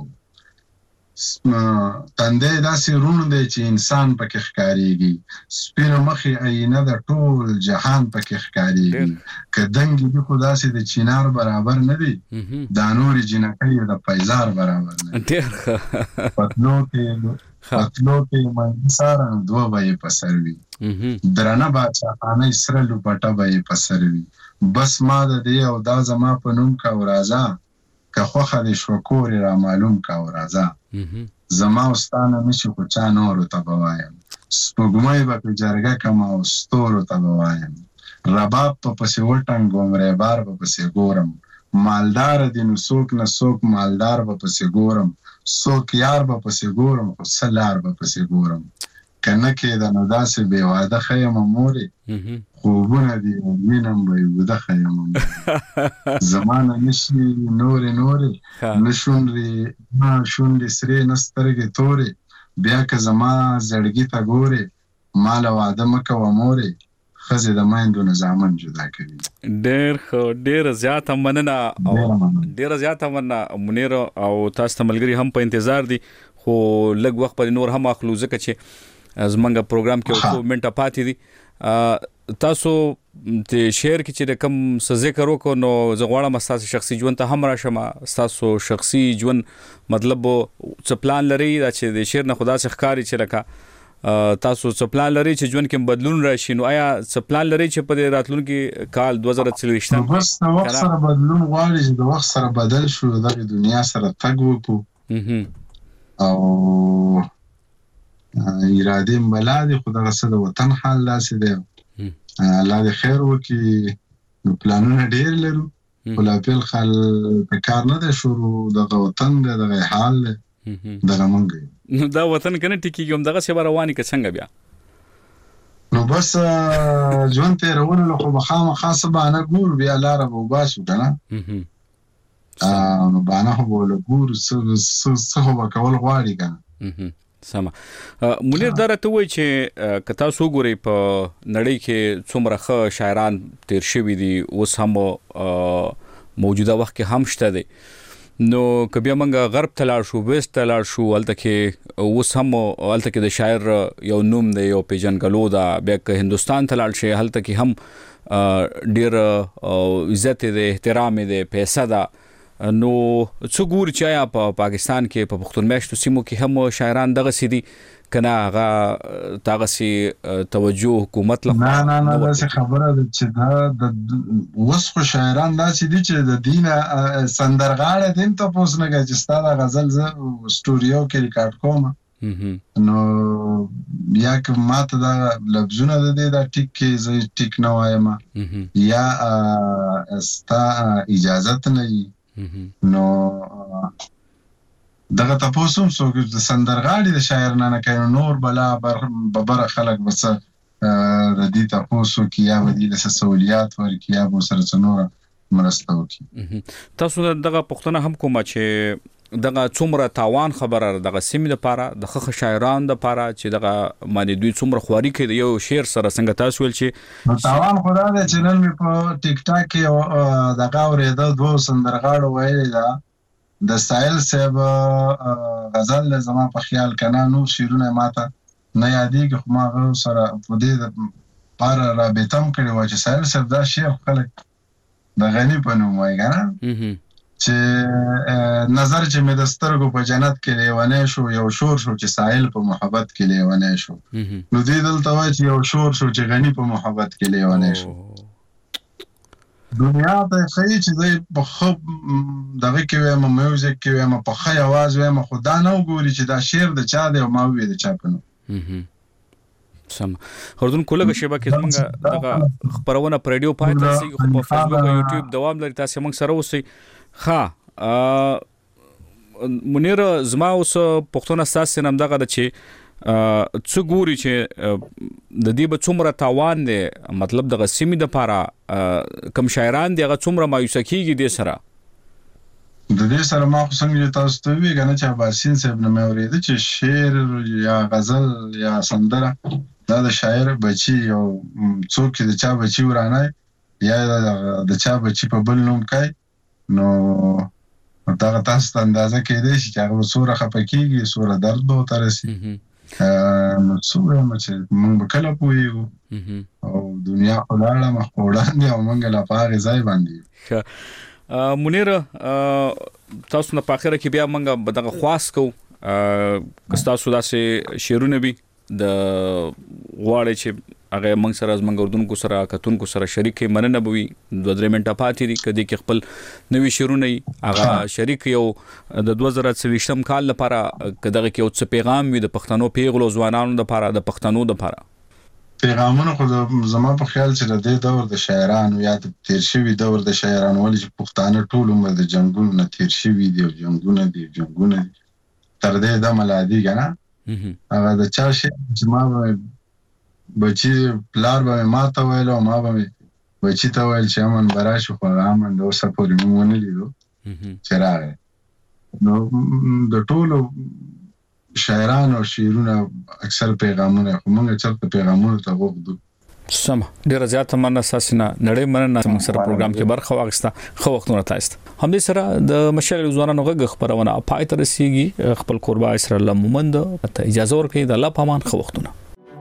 تندی داسې روڼ دی چې انسان پکې ښکارېږي سپینه مخې آینه د ټول جهان پکې ښکارېږي که دنګې دي خو داسې د چینار برابر نه دي دا نورې جینکۍ د پیزار برابر نه دي پتلو کې منګي ساره نو دوه به یې په سر وي درنه باچاخانۍ سره لوپټه به یې په سر وي بس ما د دې او دا زما په نوم که او راځه که خوښه دې شوه کور یې رامعلوم که او راځه زما او ستا نه نشي خو چا نورو ته به وایم سپوږمۍ به پې جرګه کړم او ستورو ته به وایم رباب په پسې وټنګوم ریبار به پسې ګورم مالداره دي نو څوک نه څوک مالدار به پسې ګورم څوک یار به پسې ګورم خو څه لار به پسې ګورم که نه کېده نو داسې بې واده ښه یمه مورې خوبونه دي او وینم به یې وده ښه یمه مورې زما نه نشي نورې نه شونډې سرې نه سترګې تورې بیا که زما زړګي ته ګورې ما له واده مه کوه مورې ښځې د میندو نه زامن جدا کوي. ډېر ښه ډېره زیاته مننه ډېره زیاته مننه منیر او تاسو ته ملګري هم په انتظار دي خو لږ وخت پرې نور هم اخلو ځکه چې زمونږ پروګرام کې څو منټه پاتې دي تاسو د شعر کې چې د کوم څه ذکر وکړو نو زه غواړم ستاسو شخصي ژوند ته هم راشم ستاسو شخصي ژوند مطلب څه پلان لري دا چې د شعر نه خدا څخه ښکاري چې لکه تاسو څه پلان لري چې ژوند کې بدلون راشي نو آیا څه پلان لري چې په دې راتلونکي کال 2023 بس د وخت سره بدلون غواړي چې د وخت سره بدل شو دغه دنیا سره تګ وکړو او ارادې مبلا دي خو دغه څه د وطن حال داسې دی الله دې خیر وکړي نو پلانونه ډېر لرو خو لا فعل خال په کار نه دی شروع دغه وطن دی دغه حال دی دغه مونږ نو دا وطن کنه ټیکيږي هم دغه څه رواني که څنګه بیا نو بس ژوند تېرولو له خو به خامخا څه بهانه ګورو بیا لاره به وباسو که نه نو بهانه خو به له ګورو څه خو به کول غواړي که نه سم منیر درته وای چې کتا سو ګوري په نړۍ کې څومره ښه شاعران تیر شوي دي اوس هم موجوده وخت کې هم شته دي نو کبه منګه غرب تلار شو وست تلار شو الته کې اوس هم الته کې د شاعر یو نوم دی یو پیژنګلو دا بیا که هندستان تلار شي الته کې هم ډیر عزت دی احترام دی پیسې دا نو څو ګور چې یا په پاکستان کې په پښتون میشتو سیمو کې هم شاعران دغه سيدي کنه هغه تاغه سي توجه حکومت له نه دا څه خبره ده چې دا د وسخو شاعران دا سيدي چې د دینه سندرغاړه دین ته پوسنه چې ستاره غزل ز سټوډیو کې ریکارډ کوم نو یا که ماته دا لفظونه د دې دا ټیک کې زه ټیک نه وایم یا استا اجازه نه نو دغه تاسو هم څوک د سندرغاړي د شاعر نه کوي نور بلا ببر خلک بس د دې تاسو کې یا ودی د سہولیات ورکړي یا به سره څنور مرسته وکړي تاسو دغه پښتنه هم کومه چې دغه څومره تاوان خبره دغه سیمې لپاره د خخ شاعران لپاره چې دغه باندې دوی څومره خواري کوي یو شعر سره څنګه تاسو ول چې تاوان خدای دې چې نن په ټیک ټاک کې دغه اورېدو دوه سندرغاړو وایي دا د سایل صاحب غزل زما په خیال کنه نو شیرونه ماته نه یادېږي خو ما غو سره په دې پر رابطه هم کړی و چې سایل صاحب دا شعر خلک د غنی په نوم وایي کنه چې نظر چې مې د سترګو په جنت کې لیوانه شو یو شور شو چې ساحل په محبت کې لیوانه شو نو دې دلته وایي چې یو شور شو چې غنی په محبت کې لیوانه شو دنیا ته خی چې د په خب دغه کې وایم میوزیک کې وایم په خی आवाज وایم خدا نه وګوري چې دا شعر د چا دی او ما وې د چا پنو سم هردون کوله شبکه کې زمونږ دغه خبرونه پر رادیو پای ته سي په فیسبوک او یوټیوب دوام لري تاسو موږ سره اوسئ منیر زما اوس پښتون اساس نام دغه د چې څو ګوري چې د دې به څومره تاوان دی مطلب دغه سیمې د لپاره کم شاعران دی هغه څومره مایوس کیږي د سره د دې سره ما خو څنګه تاسو ته وی غنه چې باسین صاحب نه مې اورېد چې شعر یا غزل یا سندره دا د شاعر بچي او څوک د چا بچي ورانه یا د چا بچي په بل نوم کوي نو دا تاسو ته اندازه کېدای شي چې هغه سوره خپکیږي سوره درد به ترسي نو سوره چې موږ به کله پوهیږو او دنیا خلاړه مخوړه دی او موږ لا پاره ځای باندې منیر تاسو نه په اخره کې بیا موږ دغه خواست کو تاسو داسې شعرونه به د غواړي چې هغه موږ سره از موږ اردن کو سره کتون کو سره شریک مننه بوي 2-3 منټه پاتې دي کدي کې خپل نوې شعرونه هغه شریک یو د 2023م کال لپاره کداغه کې یو څه پیغام وي د پښتنو پیغلو ځوانانو لپاره د پښتنو لپاره پیغامونه خو زما په خیال چې د دې دور د شاعرانو یا د تیر شوی دور د شاعرانو ولې چې پښتانه ټول عمر د جنگونو نه تیر شوی دي او جنگونه تر دې د ملادي کنه هغه د چا شي چې ما بچي پلار به ما ته ویل او ما به بچي ته ویل چې امن براش خو امن د اوسه پورې مونږ نه لیدو چې راغی نو د ټولو شاعرانو شعرونه اکثر پیغامونه موږ چرته پیغامونه ته وګورو سم ډیر زیات مننه اساسنه نړۍ مننه موږ سره پروګرام کې برخه واغسته خو وختونه تاسو هم دې سره د مشال ځوانانو غږ خبرونه پای ته رسیږي خپل قربا اسره الله مومند ته اجازه ورکړي د الله پامان خو وختونه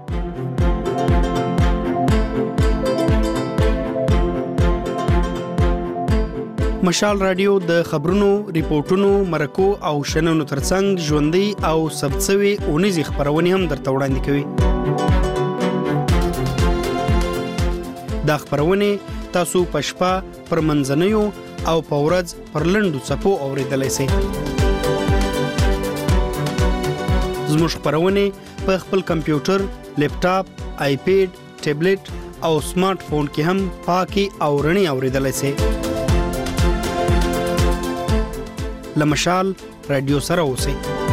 مشال رادیو د خبرونو ریپورتونو مرکو او شننو ترڅنګ ژوندۍ او سبڅوي اونیزي خبرونه هم درته وړاندې کوي دا خبرونه تاسو پښپا پر منځنیو او پورز پر لندو صفو اوریدلای شئ زموږ خبرونه په خپل کمپیوټر لیپټاپ آیپیډ ټابلیټ او سمارټ فون کې هم پاکي او رڼي اوریدلای شئ لمشال رادیو سره اوسئ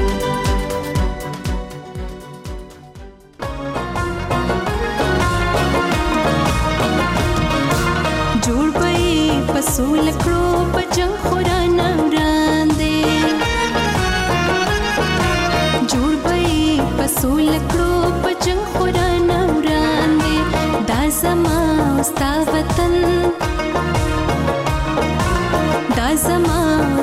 جوړ پئی پسول کړو پجن خورانه وړاندې جوړ پئی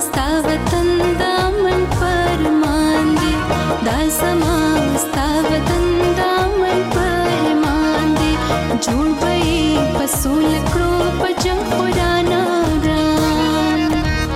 ستا وطن دامن فرمان دی دا زما ستا وطن دامن فرمان دی جوړ به پسول کړو په جنگ قرآن ران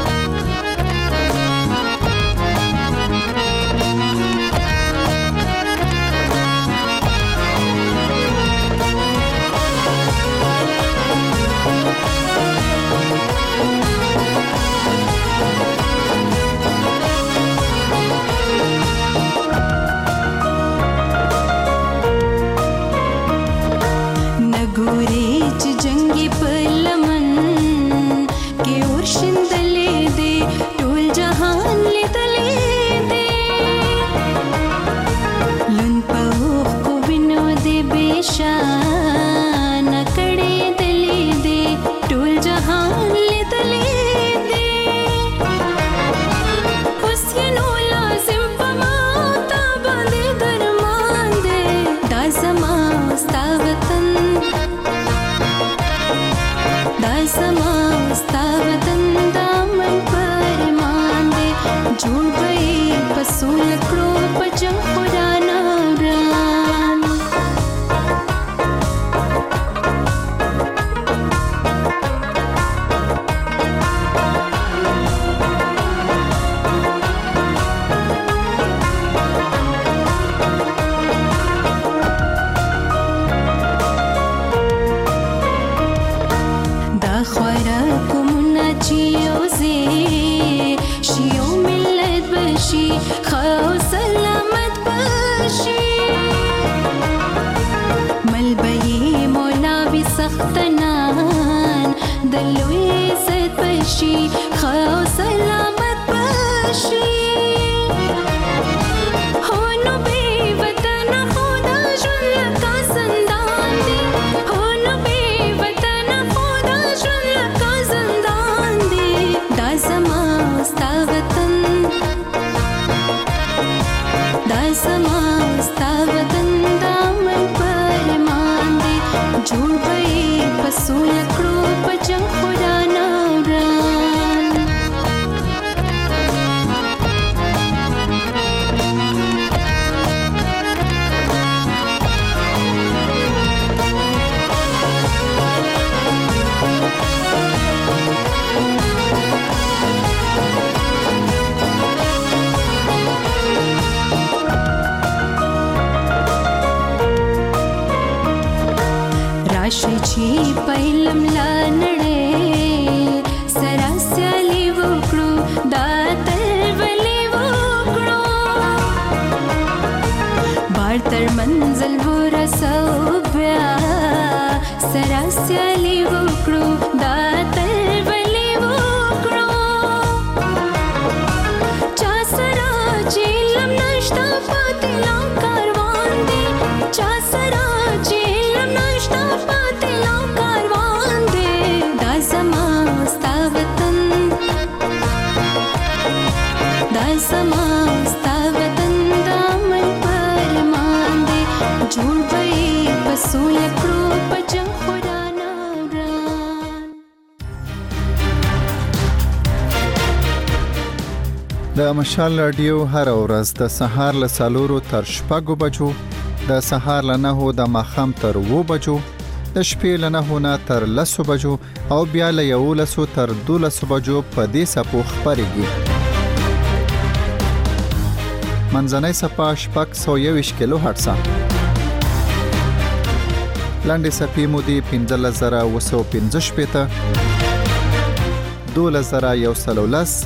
د مشال رادیو هر ورځ د سهار له 4 تر 6 بجو، د سهار له 9 د ماخام تر 2 بجو، د شپې له 9 نه تر 10 بجو او بیا له 11 تر 12 بجو په دې سپو خبرېږي. منځنۍ سپا 621 کیلو هرتز. لاندې سپې مودي 15115 12110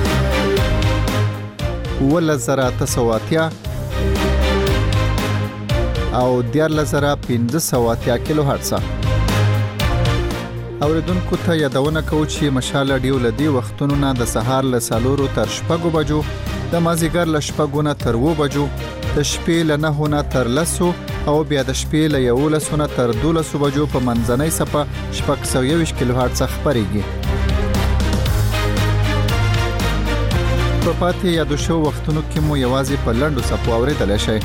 11980 او 14580 کیلو هرتز. اوریدونکو ته یادونه کوم چې مشال رادیو لدی وختونو نه د سهار له 4 تر 6 بجو، د مازیګر له 6 نه تر 2 بجو، د شپې له 9 نه تر 10 او بیا د شپې له 11 نه تر 12 بجو په منځنۍ سپه 621 کیلو هرتز خبرېږي. په پاتې یادو شو وختونو کې مو یوازې په لنډو سپو اورېدلی شئ.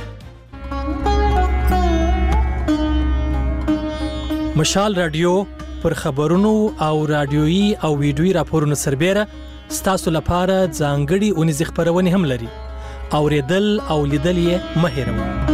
مشال رادیو پر خبرونو او رادیويي او ویډیويي راپورونو سربېره ستاسو لپاره ځانګړي اونیزې خبرونه هم لري. اوریدل او لیدل یې مه هېروئ.